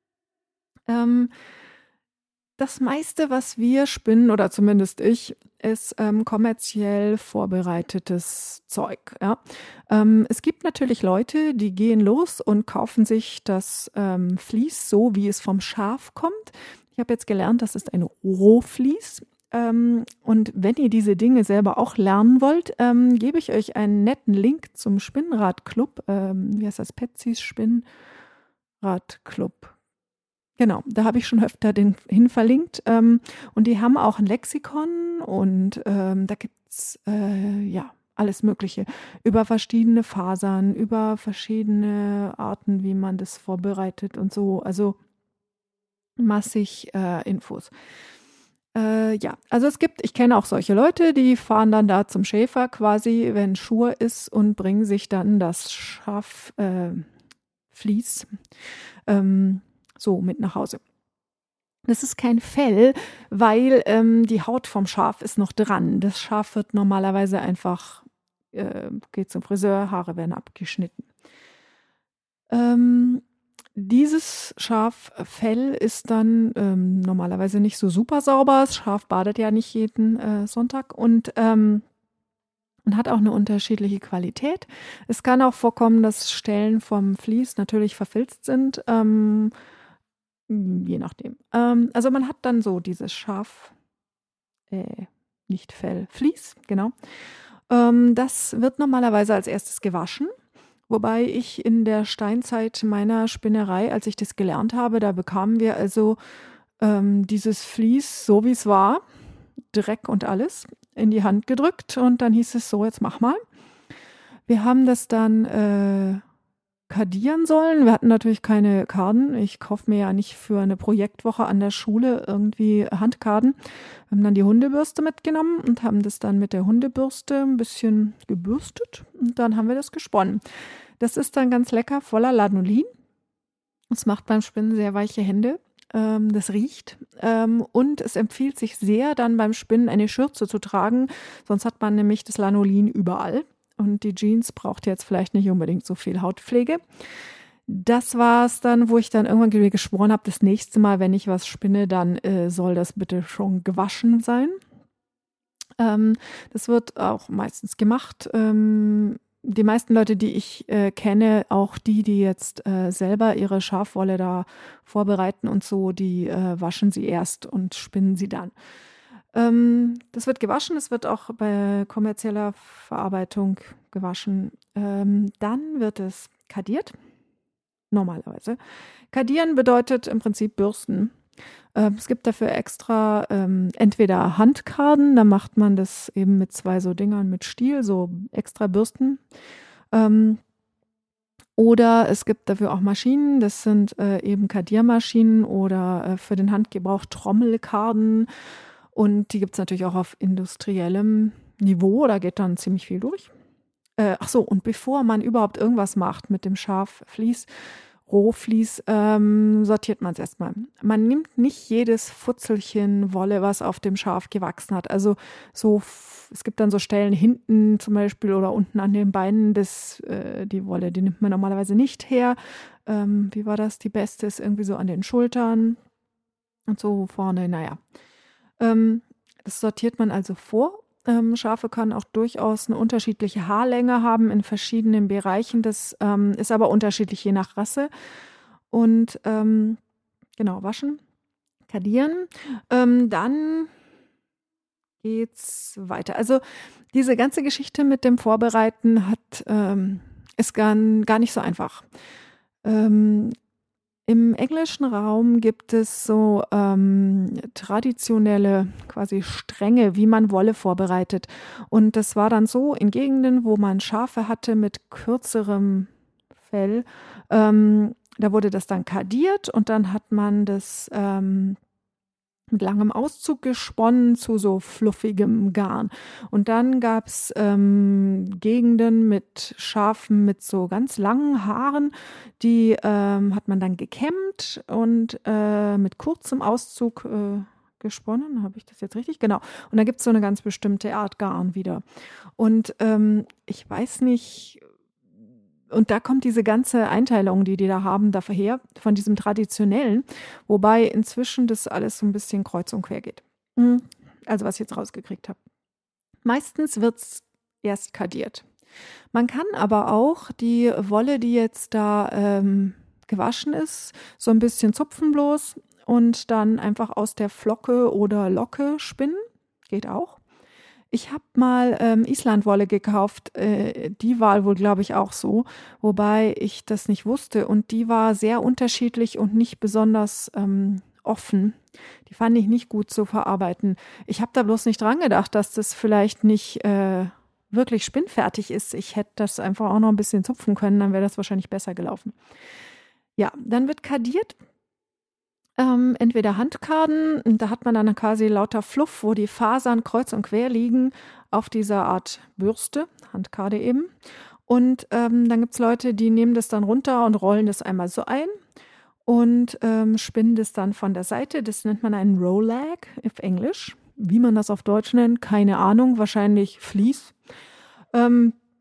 Das meiste, was wir spinnen, oder zumindest ich, ist kommerziell vorbereitetes Zeug. Ja? Es gibt natürlich Leute, die gehen los und kaufen sich das Vlies so, wie es vom Schaf kommt. Ich habe jetzt gelernt, das ist ein Rohvlies. Und wenn ihr diese Dinge selber auch lernen wollt, gebe ich euch einen netten Link zum Spinnradclub. Wie heißt das? Petsys Spinnradclub. Genau, da habe ich schon öfter den hin verlinkt. Und die haben auch ein Lexikon und da gibt es alles Mögliche über verschiedene Fasern, über verschiedene Arten, wie man das vorbereitet und so. Also massig Infos. Also ich kenne auch solche Leute, die fahren dann da zum Schäfer quasi, wenn Schur ist und bringen sich dann das Schaffvlies so mit nach Hause. Das ist kein Fell, weil die Haut vom Schaf ist noch dran. Das Schaf wird normalerweise einfach geht zum Friseur, Haare werden abgeschnitten. Dieses Schaffell ist dann normalerweise nicht so super sauber. Das Schaf badet ja nicht jeden Sonntag und hat auch eine unterschiedliche Qualität. Es kann auch vorkommen, dass Stellen vom Vlies natürlich verfilzt sind, je nachdem. Also man hat dann so dieses nicht Fell, Vlies, genau. Das wird normalerweise als erstes gewaschen. Wobei ich in der Steinzeit meiner Spinnerei, als ich das gelernt habe, da bekamen wir also dieses Vlies, so wie es war, Dreck und alles, in die Hand gedrückt und dann hieß es so, jetzt mach mal. Wir haben das dann kardieren sollen. Wir hatten natürlich keine Karden. Ich kaufe mir ja nicht für eine Projektwoche an der Schule irgendwie Handkarden. Wir haben dann die Hundebürste mitgenommen und haben das dann mit der Hundebürste ein bisschen gebürstet und dann haben wir das gesponnen. Das ist dann ganz lecker, voller Lanolin. Es macht beim Spinnen sehr weiche Hände. Das riecht. Und es empfiehlt sich sehr, dann beim Spinnen eine Schürze zu tragen. Sonst hat man nämlich das Lanolin überall. Und die Jeans braucht jetzt vielleicht nicht unbedingt so viel Hautpflege. Das war es dann, wo ich dann irgendwann geschworen habe, das nächste Mal, wenn ich was spinne, dann soll das bitte schon gewaschen sein. Das wird auch meistens gemacht. Die meisten Leute, die ich kenne, auch die jetzt selber ihre Schafwolle da vorbereiten und so, die waschen sie erst und spinnen sie dann. Das wird gewaschen, es wird auch bei kommerzieller Verarbeitung gewaschen. Dann wird es kardiert, normalerweise. Kardieren bedeutet im Prinzip Bürsten. Es gibt dafür extra entweder Handkarden, da macht man das eben mit 2 so Dingern mit Stiel, so extra Bürsten. Oder es gibt dafür auch Maschinen, das sind eben Kardiermaschinen oder für den Handgebrauch Trommelkarden. Und die gibt es natürlich auch auf industriellem Niveau, da geht dann ziemlich viel durch. Und bevor man überhaupt irgendwas macht mit dem Schafflies, Rohvlies, sortiert man es erstmal. Man nimmt nicht jedes Futzelchen Wolle, was auf dem Schaf gewachsen hat. Also es gibt dann so Stellen hinten zum Beispiel oder unten an den Beinen, die Wolle, die nimmt man normalerweise nicht her. Wie war das? Die beste ist irgendwie so an den Schultern und so vorne, naja. Das sortiert man also vor. Schafe können auch durchaus eine unterschiedliche Haarlänge haben in verschiedenen Bereichen. Das ist aber unterschiedlich je nach Rasse. Und genau, waschen, kardieren. Dann geht's weiter. Also diese ganze Geschichte mit dem Vorbereiten ist gar nicht so einfach. Im englischen Raum gibt es so traditionelle quasi Stränge, wie man Wolle vorbereitet. Und das war dann so in Gegenden, wo man Schafe hatte mit kürzerem Fell. Da wurde das dann kardiert und dann hat man das mit langem Auszug gesponnen zu so fluffigem Garn. Und dann gab es Gegenden mit Schafen mit so ganz langen Haaren, die hat man dann gekämmt und mit kurzem Auszug gesponnen. Habe ich das jetzt richtig? Genau. Und da gibt es so eine ganz bestimmte Art Garn wieder. Und ich weiß nicht. Und da kommt diese ganze Einteilung, die da haben, daher von diesem Traditionellen, wobei inzwischen das alles so ein bisschen kreuz und quer geht. Also was ich jetzt rausgekriegt habe. Meistens wird es erst kardiert. Man kann aber auch die Wolle, die jetzt da gewaschen ist, so ein bisschen zupfen bloß und dann einfach aus der Flocke oder Locke spinnen. Geht auch. Ich habe mal Islandwolle gekauft, die war wohl, glaube ich, auch so, wobei ich das nicht wusste und die war sehr unterschiedlich und nicht besonders offen. Die fand ich nicht gut zu verarbeiten. Ich habe da bloß nicht dran gedacht, dass das vielleicht nicht wirklich spinnfertig ist. Ich hätte das einfach auch noch ein bisschen zupfen können, dann wäre das wahrscheinlich besser gelaufen. Ja, dann wird kardiert. Entweder Handkarden, da hat man dann quasi lauter Fluff, wo die Fasern kreuz und quer liegen auf dieser Art Bürste, Handkarde eben. Und dann gibt es Leute, die nehmen das dann runter und rollen das einmal so ein und spinnen das dann von der Seite. Das nennt man einen Rowlag auf Englisch. Wie man das auf Deutsch nennt, keine Ahnung, wahrscheinlich Vlies.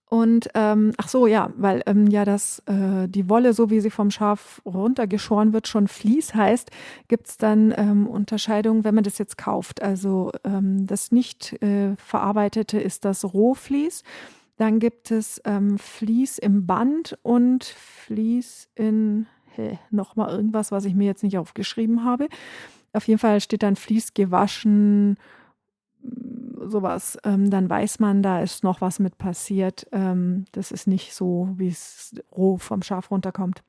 Und ach so, ja, weil ja die Wolle, so wie sie vom Schaf runtergeschoren wird, schon Vlies heißt, gibt's dann Unterscheidungen, wenn man das jetzt kauft. Also das nicht verarbeitete ist das Rohvlies. Dann gibt es Vlies im Band und Vlies in nochmal irgendwas, was ich mir jetzt nicht aufgeschrieben habe. Auf jeden Fall steht dann Vlies gewaschen, sowas, dann weiß man, da ist noch was mit passiert. Das ist nicht so, wie es roh vom Schaf runterkommt.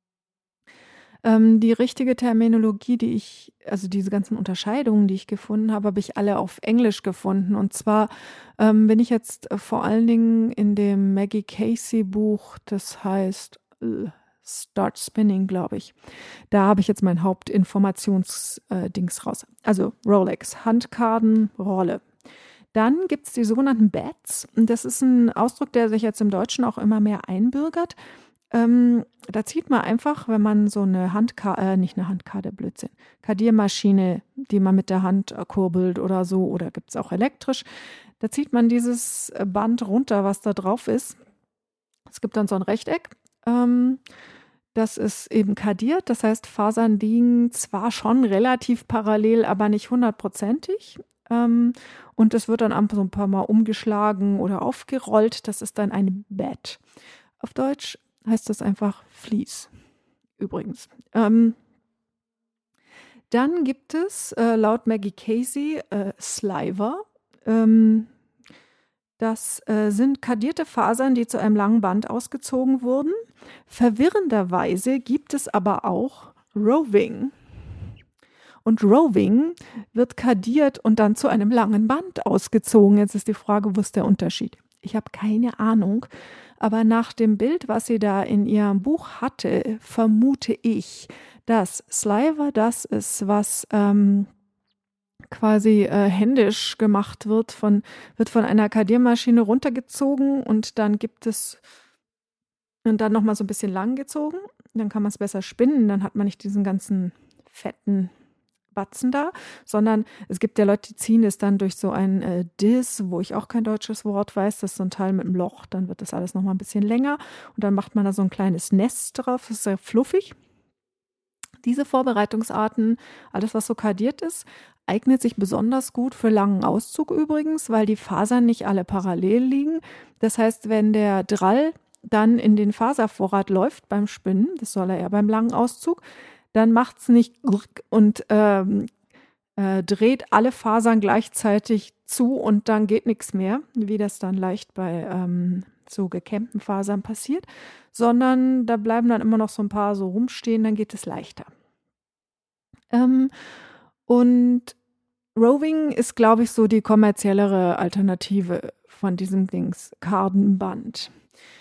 Die richtige Terminologie, also diese ganzen Unterscheidungen, die ich gefunden habe ich alle auf Englisch gefunden. Und zwar bin ich jetzt vor allen Dingen in dem Maggie Casey Buch, das heißt Start Spinning, glaube ich. Da habe ich jetzt mein Hauptinformationsdings raus. Also Rolex, Handkarten, Rolle. Dann gibt es die sogenannten Bets. Das ist ein Ausdruck, der sich jetzt im Deutschen auch immer mehr einbürgert. Da zieht man einfach, wenn man so eine Handkarte, nicht eine Handkarte, Blödsinn, Kardiermaschine, die man mit der Hand kurbelt oder so, oder gibt es auch elektrisch, da zieht man dieses Band runter, was da drauf ist. Es gibt dann so ein Rechteck. Das ist eben kardiert, das heißt, Fasern liegen zwar schon relativ parallel, aber nicht 100%ig. Und es wird dann so ein paar Mal umgeschlagen oder aufgerollt. Das ist dann ein Bed. Auf Deutsch heißt das einfach Vlies, übrigens. Dann gibt es laut Maggie Casey Sliver. Das sind kardierte Fasern, die zu einem langen Band ausgezogen wurden. Verwirrenderweise gibt es aber auch Roving. Und Roving wird kardiert und dann zu einem langen Band ausgezogen. Jetzt ist die Frage, wo ist der Unterschied? Ich habe keine Ahnung, aber nach dem Bild, was sie da in ihrem Buch hatte, vermute ich, dass Sliver das ist, was quasi händisch gemacht wird von einer Kardiermaschine runtergezogen und dann nochmal so ein bisschen lang gezogen. Dann kann man es besser spinnen, dann hat man nicht diesen ganzen fetten Batzen da, sondern es gibt ja Leute, die ziehen es dann durch so ein Diss, wo ich auch kein deutsches Wort weiß, das ist so ein Teil mit einem Loch, dann wird das alles nochmal ein bisschen länger und dann macht man da so ein kleines Nest drauf, das ist sehr fluffig. Diese Vorbereitungsarten, alles was so kardiert ist, eignet sich besonders gut für langen Auszug übrigens, weil die Fasern nicht alle parallel liegen. Das heißt, wenn der Drall dann in den Faservorrat läuft beim Spinnen, das soll er ja beim langen Auszug, dann macht es nicht und dreht alle Fasern gleichzeitig zu und dann geht nichts mehr, wie das dann leicht bei so gekämmten Fasern passiert, sondern da bleiben dann immer noch so ein paar so rumstehen, dann geht es leichter. Und Roving ist, glaube ich, so die kommerziellere Alternative von diesem Kartenband.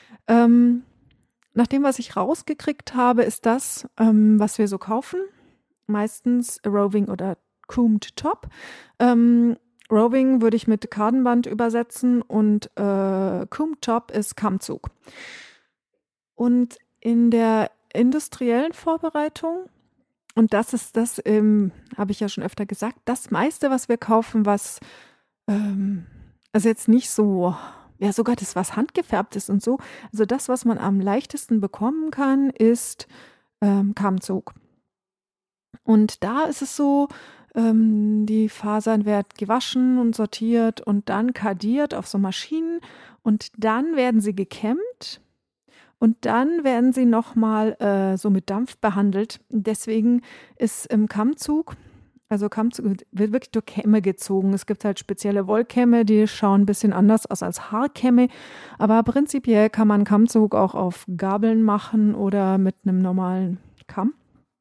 Nach dem, was ich rausgekriegt habe, ist das, was wir so kaufen, meistens Roving oder Combed Top. Roving würde ich mit Kartenband übersetzen und Combed Top ist Kammzug. Und in der industriellen Vorbereitung, und das ist das, habe ich ja schon öfter gesagt, das meiste, was wir kaufen, was also jetzt nicht so, ja sogar das, was handgefärbt ist und so, also das, was man am leichtesten bekommen kann, ist Kammzug. Und da ist es so, die Fasern werden gewaschen und sortiert und dann kardiert auf so Maschinen und dann werden sie gekämmt und dann werden sie nochmal so mit Dampf behandelt. Deswegen ist im Kammzug, also Kammzug wird wirklich durch Kämme gezogen. Es gibt halt spezielle Wollkämme, die schauen ein bisschen anders aus als Haarkämme, aber prinzipiell kann man Kammzug auch auf Gabeln machen oder mit einem normalen Kamm.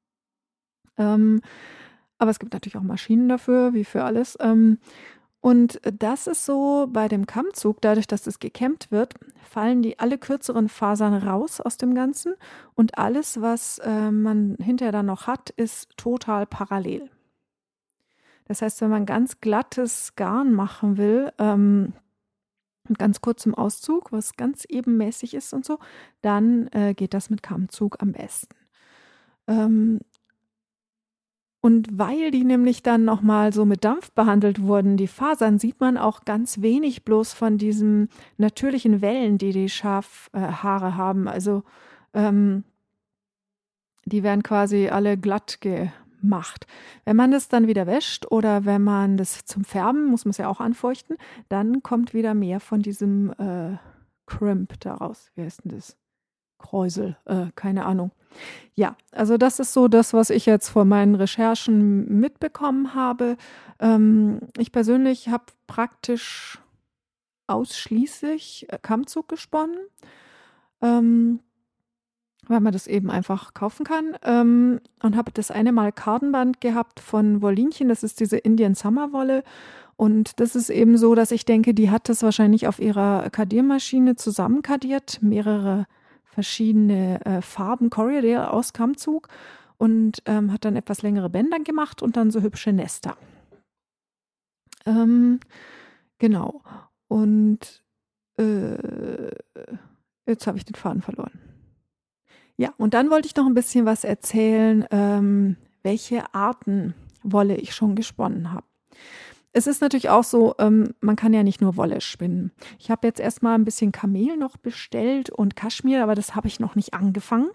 Aber es gibt natürlich auch Maschinen dafür, wie für alles. Und das ist so bei dem Kammzug, dadurch, dass es gekämmt wird, fallen alle kürzeren Fasern raus aus dem Ganzen und alles, was man hinterher dann noch hat, ist total parallel. Das heißt, wenn man ganz glattes Garn machen will, mit ganz kurzem Auszug, was ganz ebenmäßig ist und so, dann geht das mit Kammzug am besten. Und weil die nämlich dann nochmal so mit Dampf behandelt wurden, die Fasern, sieht man auch ganz wenig bloß von diesen natürlichen Wellen, die die Schafhaare haben. Also ähm, die werden quasi alle glatt gemacht. Wenn man das dann wieder wäscht oder wenn man das zum Färben, muss man es ja auch anfeuchten, dann kommt wieder mehr von diesem Crimp daraus. Wie heißt denn das? Kräusel, keine Ahnung. Ja, also das ist so das, was ich jetzt vor meinen Recherchen mitbekommen habe. Ich persönlich habe praktisch ausschließlich Kammzug gesponnen, ähm, weil man das eben einfach kaufen kann. Und habe das eine Mal Kartenband gehabt von Wollinchen, das ist diese Indian Summer Wolle. Und das ist eben so, dass ich denke, die hat das wahrscheinlich auf ihrer Kadiermaschine zusammenkadiert, mehrere verschiedene Farben Corriedale aus Kammzug und hat dann etwas längere Bänder gemacht und dann so hübsche Nester. Genau. Und jetzt habe ich den Faden verloren. Ja, und dann wollte ich noch ein bisschen was erzählen, welche Arten Wolle ich schon gesponnen habe. Es ist natürlich auch so, man kann ja nicht nur Wolle spinnen. Ich habe jetzt erstmal ein bisschen Kamel noch bestellt und Kaschmir, aber das habe ich noch nicht angefangen.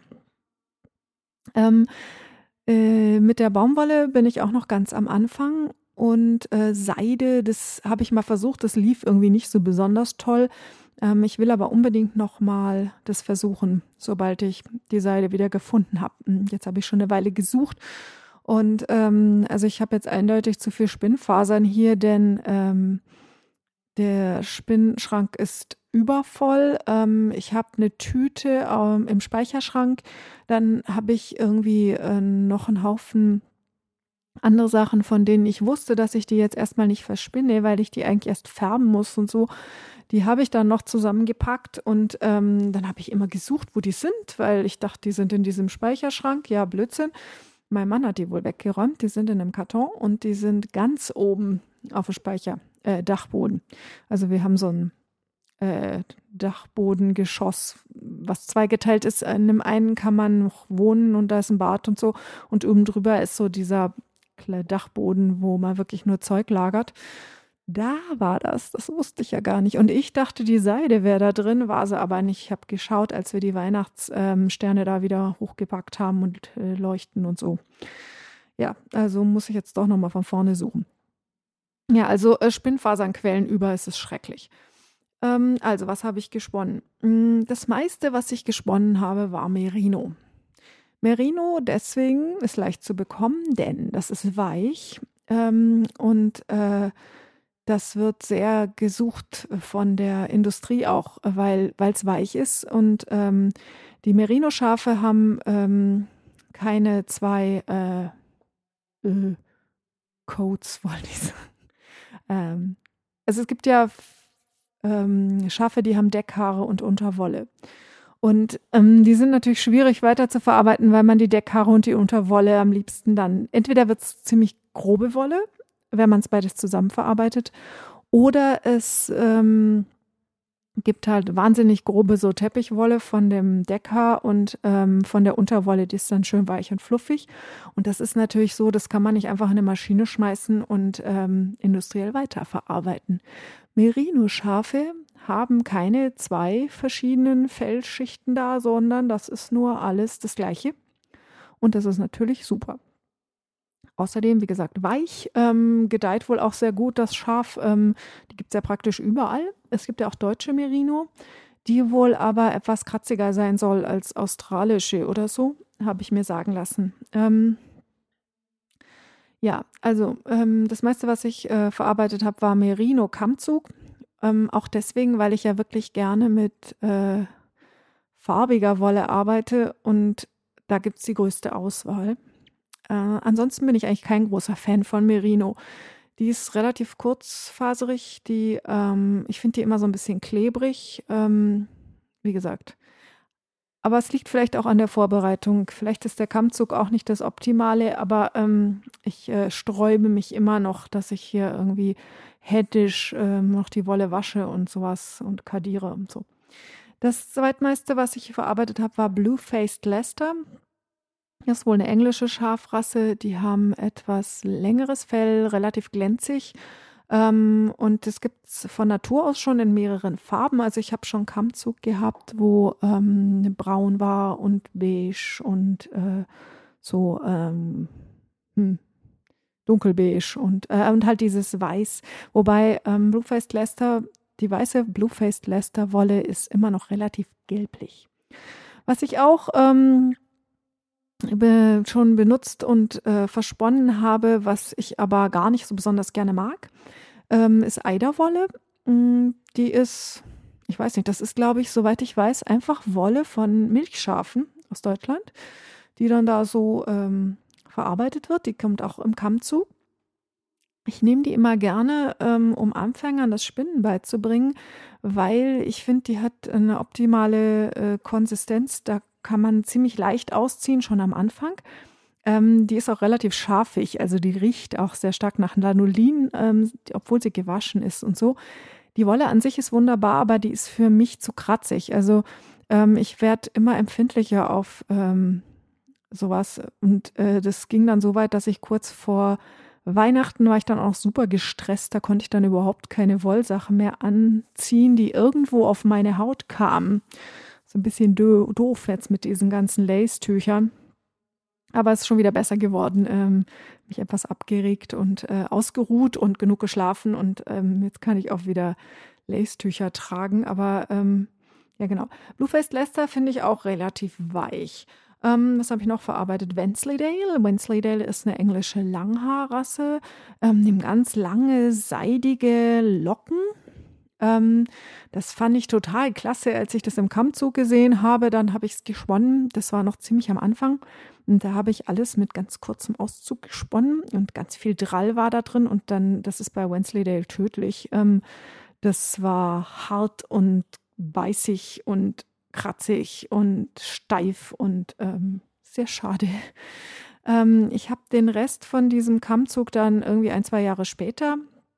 Mit der Baumwolle bin ich auch noch ganz am Anfang und Seide, das habe ich mal versucht, das lief irgendwie nicht so besonders toll. Ich will aber unbedingt noch mal das versuchen, sobald ich die Seide wieder gefunden habe. Jetzt habe ich schon eine Weile gesucht. Und also ich habe jetzt eindeutig zu viel Spinnfasern hier, denn der Spinnschrank ist übervoll. Ich habe eine Tüte im Speicherschrank. Dann habe ich irgendwie noch einen Haufen andere Sachen, von denen ich wusste, dass ich die jetzt erstmal nicht verspinne, weil ich die eigentlich erst färben muss und so. Die habe ich dann noch zusammengepackt und dann habe ich immer gesucht, wo die sind, weil ich dachte, die sind in diesem Speicherschrank. Ja, Blödsinn. Mein Mann hat die wohl weggeräumt, die sind in einem Karton und die sind ganz oben auf dem Dachboden. Also wir haben so ein Dachbodengeschoss, was zweigeteilt ist. In dem einen kann man noch wohnen und da ist ein Bad und so. Und oben drüber ist so dieser Dachboden, wo man wirklich nur Zeug lagert. Da war das wusste ich ja gar nicht. Und ich dachte, die Seide wäre da drin, war sie aber nicht. Ich habe geschaut, als wir die Weihnachtssterne da wieder hochgepackt haben und leuchten und so. Ja, also muss ich jetzt doch nochmal von vorne suchen. Ja, also Spinnfasernquellen über, ist es schrecklich. Also, was habe ich gesponnen? Das meiste, was ich gesponnen habe, war Merino. Merino deswegen ist leicht zu bekommen, denn das ist weich und das wird sehr gesucht von der Industrie auch, weil es weich ist. Und die Merino-Schafe haben keine zwei Coats, wollte ich sagen. Also es gibt ja Schafe, die haben Deckhaare und Unterwolle. Und die sind natürlich schwierig weiter zu verarbeiten, weil man die Deckhaare und die Unterwolle am liebsten dann, entweder wird es ziemlich grobe Wolle, wenn man es beides zusammen verarbeitet, oder es gibt halt wahnsinnig grobe so Teppichwolle von dem Deckhaar und von der Unterwolle, die ist dann schön weich und fluffig. Und das ist natürlich so, das kann man nicht einfach in eine Maschine schmeißen und industriell weiterverarbeiten. Merino-Schafe haben keine zwei verschiedenen Fellschichten da, sondern das ist nur alles das Gleiche. Und das ist natürlich super. Außerdem, wie gesagt, weich, gedeiht wohl auch sehr gut das Schaf. Die gibt es ja praktisch überall. Es gibt ja auch deutsche Merino, die wohl aber etwas kratziger sein soll als australische oder so, habe ich mir sagen lassen. Ja, also das meiste, was ich verarbeitet habe, war Merino-Kammzug. Auch deswegen, weil ich ja wirklich gerne mit farbiger Wolle arbeite und da gibt es die größte Auswahl. Ansonsten bin ich eigentlich kein großer Fan von Merino. Die ist relativ kurzfaserig, ich finde die immer so ein bisschen klebrig, wie gesagt. Aber es liegt vielleicht auch an der Vorbereitung. Vielleicht ist der Kammzug auch nicht das Optimale, aber ich sträube mich immer noch, dass ich hier irgendwie händisch noch die Wolle wasche und sowas und kadiere und so. Das zweitmeiste, was ich verarbeitet habe, war Blue-Faced Leicester. Das ist wohl eine englische Schafrasse, die haben etwas längeres Fell, relativ glänzig. Und das gibt's von Natur aus schon in mehreren Farben. Also ich habe schon Kammzug gehabt, wo braun war und beige und so hm, dunkelbeige und halt dieses Weiß. Wobei Blue-Faced Leicester, die weiße Blue-Faced Leicester Wolle ist immer noch relativ gelblich. Was ich auch schon benutzt und versponnen habe, was ich aber gar nicht so besonders gerne mag, ist Eiderwolle. Die ist, ich weiß nicht, das ist, glaube ich, soweit ich weiß, einfach Wolle von Milchschafen aus Deutschland, die dann da so verarbeitet wird. Die kommt auch im Kammzug. Ich nehme die immer gerne, um Anfängern das Spinnen beizubringen, weil ich finde, die hat eine optimale Konsistenz. Da kann man ziemlich leicht ausziehen, schon am Anfang. Die ist auch relativ scharfig, also die riecht auch sehr stark nach Lanolin, obwohl sie gewaschen ist und so. Die Wolle an sich ist wunderbar, aber die ist für mich zu kratzig. Also ich werde immer empfindlicher auf sowas. Und das ging dann so weit, dass ich kurz vor Weihnachten war ich dann auch super gestresst. Da konnte ich dann überhaupt keine Wollsachen mehr anziehen, die irgendwo auf meine Haut kamen. So ein bisschen doof jetzt mit diesen ganzen Lace-Tüchern. Aber es ist schon wieder besser geworden. Mich etwas abgeregt und ausgeruht und genug geschlafen. Und jetzt kann ich auch wieder Lace-Tücher tragen. Aber ja, genau. Blue-Faced Leicester finde ich auch relativ weich. Was habe ich noch verarbeitet? Wensleydale. Wensleydale ist eine englische Langhaarrasse. Die ganz lange, seidige Locken. Das fand ich total klasse, als ich das im Kammzug gesehen habe. Dann habe ich es gesponnen. Das war noch ziemlich am Anfang. Und da habe ich alles mit ganz kurzem Auszug gesponnen und ganz viel Drall war da drin. Und dann, das ist bei Wensleydale tödlich. Das war hart und beißig und kratzig und steif und sehr schade. Ich habe den Rest von diesem Kammzug dann irgendwie 1, 2 Jahre später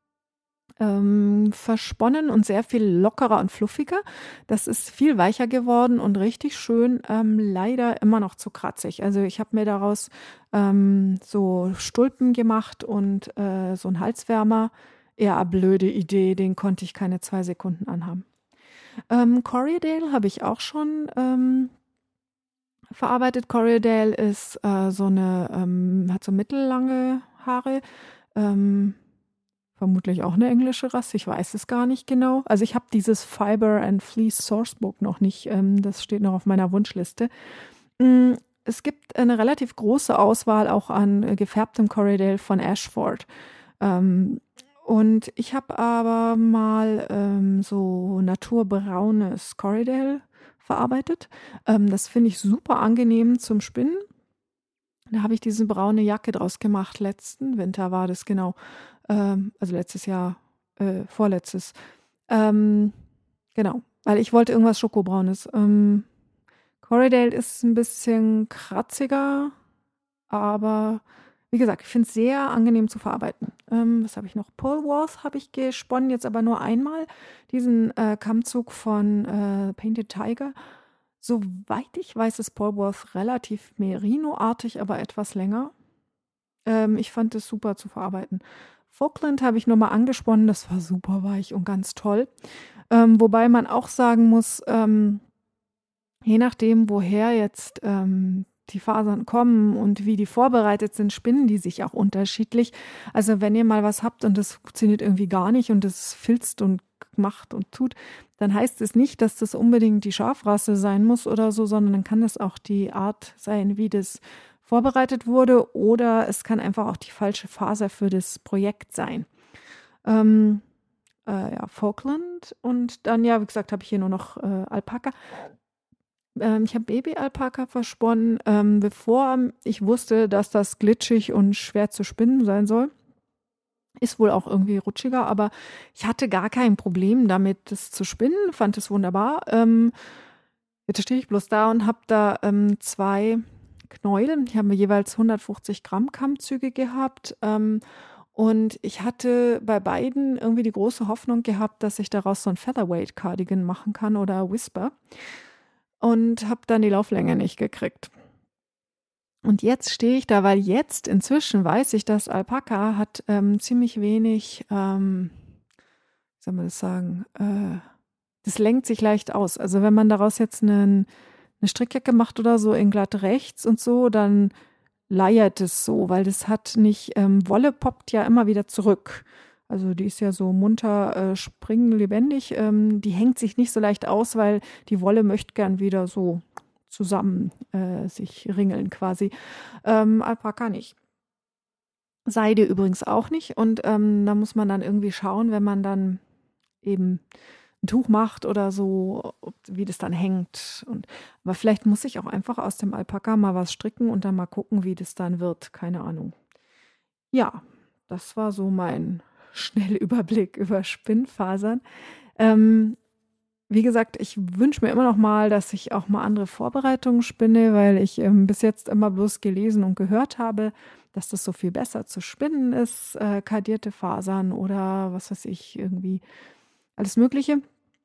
versponnen und sehr viel lockerer und fluffiger. Das ist viel weicher geworden und richtig schön, leider immer noch zu kratzig. Also ich habe mir daraus so Stulpen gemacht und so einen Halswärmer. Eher eine blöde Idee, den konnte ich keine 2 Sekunden anhaben. Corriedale habe ich auch schon verarbeitet. Corriedale ist hat so mittellange Haare. Vermutlich auch eine englische Rasse, ich weiß es gar nicht genau. Also ich habe dieses Fiber and Fleece Sourcebook noch nicht, das steht noch auf meiner Wunschliste. Es gibt eine relativ große Auswahl auch an gefärbtem Corriedale von Ashford. Und ich habe aber mal so naturbraunes Corriedale verarbeitet. Das finde ich super angenehm zum Spinnen. Da habe ich diese braune Jacke draus gemacht. Letzten Winter war das genau. Also letztes Jahr, vorletztes. Genau, weil ich wollte irgendwas Schokobraunes. Corriedale ist ein bisschen kratziger, aber wie gesagt, ich finde es sehr angenehm zu verarbeiten. Was habe ich noch? Polwarth habe ich gesponnen, jetzt aber nur einmal. Diesen Kammzug von Painted Tiger. Soweit ich weiß, ist Polwarth relativ Merino-artig, aber etwas länger. Ich fand es super zu verarbeiten. Falkland habe ich nur mal angesponnen, das war super weich und ganz toll. Wobei man auch sagen muss, je nachdem, woher jetzt die Fasern kommen und wie die vorbereitet sind, spinnen die sich auch unterschiedlich. Also wenn ihr mal was habt und das funktioniert irgendwie gar nicht und es filzt und macht und tut, dann heißt es nicht, dass das unbedingt die Schafrasse sein muss oder so, sondern dann kann das auch die Art sein, wie das vorbereitet wurde, oder es kann einfach auch die falsche Faser für das Projekt sein. Ja, Falkland und dann, ja, wie gesagt, habe ich hier nur noch Alpaka. Ich habe Baby-Alpaka versponnen, bevor ich wusste, dass das glitschig und schwer zu spinnen sein soll. Ist wohl auch irgendwie rutschiger, aber ich hatte gar kein Problem damit, das zu spinnen, fand es wunderbar. Jetzt stehe ich bloß da und habe da 2 Knäuel. Ich habe jeweils 150 Gramm Kammzüge gehabt. Und ich hatte bei beiden irgendwie die große Hoffnung gehabt, dass ich daraus so ein Featherweight-Cardigan machen kann oder Whisper. Und habe dann die Lauflänge nicht gekriegt. Und jetzt stehe ich da, weil jetzt inzwischen weiß ich, dass Alpaka hat ziemlich wenig, wie soll man das sagen, das lenkt sich leicht aus. Also wenn man daraus jetzt eine Strickjacke macht oder so in glatt rechts und so, dann leiert es so, weil das hat nicht, Wolle poppt ja immer wieder zurück. Also die ist ja so munter, springen lebendig. Die hängt sich nicht so leicht aus, weil die Wolle möchte gern wieder so zusammen sich ringeln quasi. Alpaka nicht. Seide übrigens auch nicht. Und da muss man dann irgendwie schauen, wenn man dann eben ein Tuch macht oder so, wie das dann hängt. Aber vielleicht muss ich auch einfach aus dem Alpaka mal was stricken und dann mal gucken, wie das dann wird. Keine Ahnung. Ja, das war so mein Schnellüberblick über Spinnfasern. Wie gesagt, ich wünsche mir immer noch mal, dass ich auch mal andere Vorbereitungen spinne, weil ich bis jetzt immer bloß gelesen und gehört habe, dass das so viel besser zu spinnen ist, kardierte Fasern oder was weiß ich, irgendwie alles Mögliche.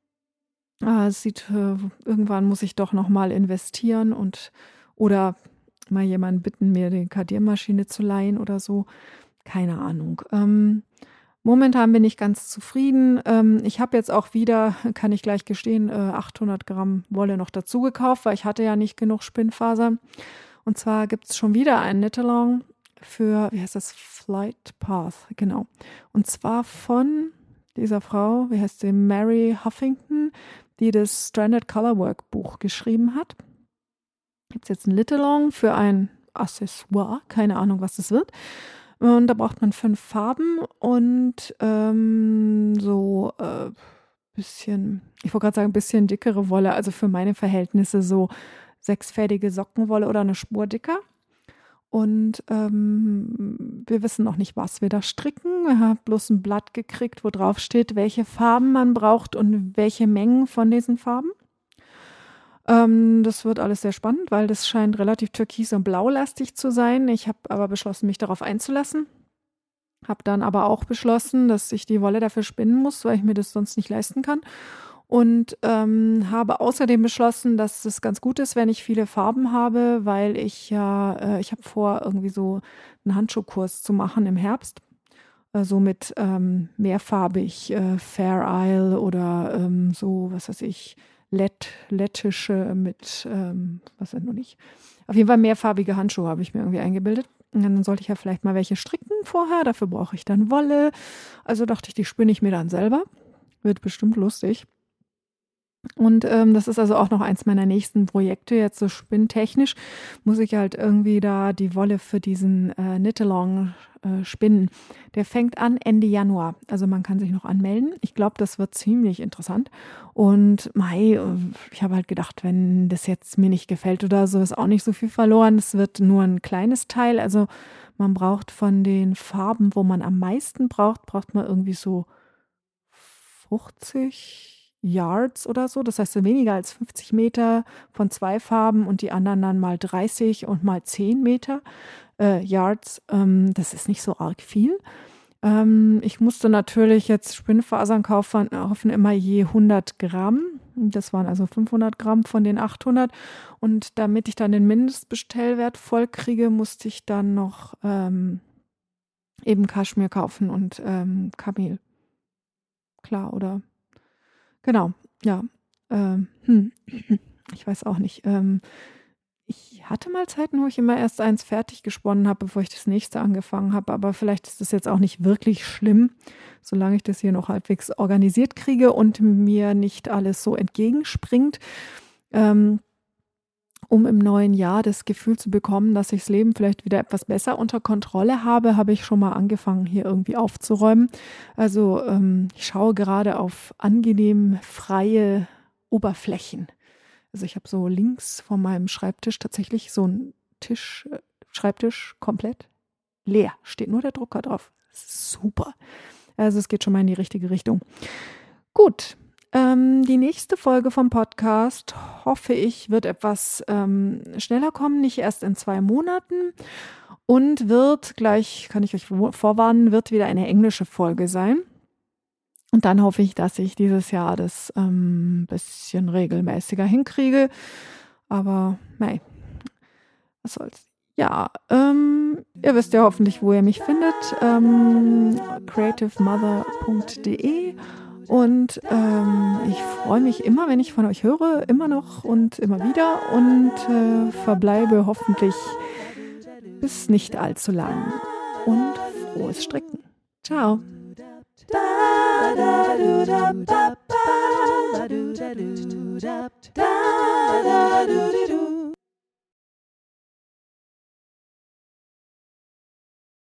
Irgendwann muss ich doch noch mal investieren oder mal jemanden bitten, mir die Kardiermaschine zu leihen oder so. Keine Ahnung. Momentan bin ich ganz zufrieden. Ich habe jetzt auch wieder, kann ich gleich gestehen, 800 Gramm Wolle noch dazu gekauft, weil ich hatte ja nicht genug Spinnfasern. Und zwar gibt es schon wieder ein Knit-Along für, wie heißt das, Flight Path, genau. Und zwar von dieser Frau, wie heißt sie, Mary Huffington, die das Stranded Colorwork Buch geschrieben hat. Gibt es jetzt ein Knit-Along für ein Accessoire, keine Ahnung, was das wird. Und da braucht man 5 Farben und bisschen, ich wollte gerade sagen, ein bisschen dickere Wolle, also für meine Verhältnisse so 6-fädige Sockenwolle oder eine Spur dicker. Und wir wissen noch nicht, was wir da stricken. Wir haben bloß ein Blatt gekriegt, wo drauf steht, welche Farben man braucht und welche Mengen von diesen Farben. Das wird alles sehr spannend, weil das scheint relativ türkis- und blaulastig zu sein. Ich habe aber beschlossen, mich darauf einzulassen. Habe dann aber auch beschlossen, dass ich die Wolle dafür spinnen muss, weil ich mir das sonst nicht leisten kann. Und habe außerdem beschlossen, dass es ganz gut ist, wenn ich viele Farben habe, weil ich habe vor, irgendwie so einen Handschuhkurs zu machen im Herbst. So mit mehrfarbig Fair Isle oder so, was weiß ich, lettische mit, was denn noch nicht. Auf jeden Fall mehrfarbige Handschuhe habe ich mir irgendwie eingebildet. Und dann sollte ich ja vielleicht mal welche stricken vorher. Dafür brauche ich dann Wolle. Also dachte ich, die spinne ich mir dann selber. Wird bestimmt lustig. Und das ist also auch noch eins meiner nächsten Projekte. Jetzt so spinntechnisch muss ich halt irgendwie da die Wolle für diesen Knit-Along spinnen. Der fängt an Ende Januar. Also man kann sich noch anmelden. Ich glaube, das wird ziemlich interessant. Und ich habe halt gedacht, wenn das jetzt mir nicht gefällt oder so, ist auch nicht so viel verloren. Es wird nur ein kleines Teil. Also man braucht von den Farben, wo man am meisten braucht man irgendwie so 50 Yards oder so. Das heißt weniger als 50 Meter von 2 Farben und die anderen dann mal 30 und mal 10 Meter Yards. Das ist nicht so arg viel. Ich musste natürlich jetzt Spinnfasern kaufen, immer je 100 Gramm. Das waren also 500 Gramm von den 800. Und damit ich dann den Mindestbestellwert voll kriege, musste ich dann noch eben Kaschmir kaufen und Kamel. Klar, oder? Genau, ja. Ich weiß auch nicht. Ich hatte mal Zeiten, wo ich immer erst eins fertig gesponnen habe, bevor ich das nächste angefangen habe. Aber vielleicht ist das jetzt auch nicht wirklich schlimm, solange ich das hier noch halbwegs organisiert kriege und mir nicht alles so entgegenspringt. Um im neuen Jahr das Gefühl zu bekommen, dass ich das Leben vielleicht wieder etwas besser unter Kontrolle habe ich schon mal angefangen, hier irgendwie aufzuräumen. Also ich schaue gerade auf angenehm freie Oberflächen. Also ich habe so links von meinem Schreibtisch tatsächlich so einen Schreibtisch komplett leer. Steht nur der Drucker drauf. Super. Also es geht schon mal in die richtige Richtung. Gut. Die nächste Folge vom Podcast, hoffe ich, wird etwas schneller kommen, nicht erst in 2 Monaten und wird gleich, kann ich euch vorwarnen, wird wieder eine englische Folge sein. Und dann hoffe ich, dass ich dieses Jahr das ein bisschen regelmäßiger hinkriege. Aber was soll's. Ja, ihr wisst ja hoffentlich, wo ihr mich findet, creativemother.de. Und ich freue mich immer, wenn ich von euch höre, immer noch und immer wieder und verbleibe hoffentlich bis nicht allzu lang. Und frohes Stricken. Ciao. Da da do da do da do da do da do.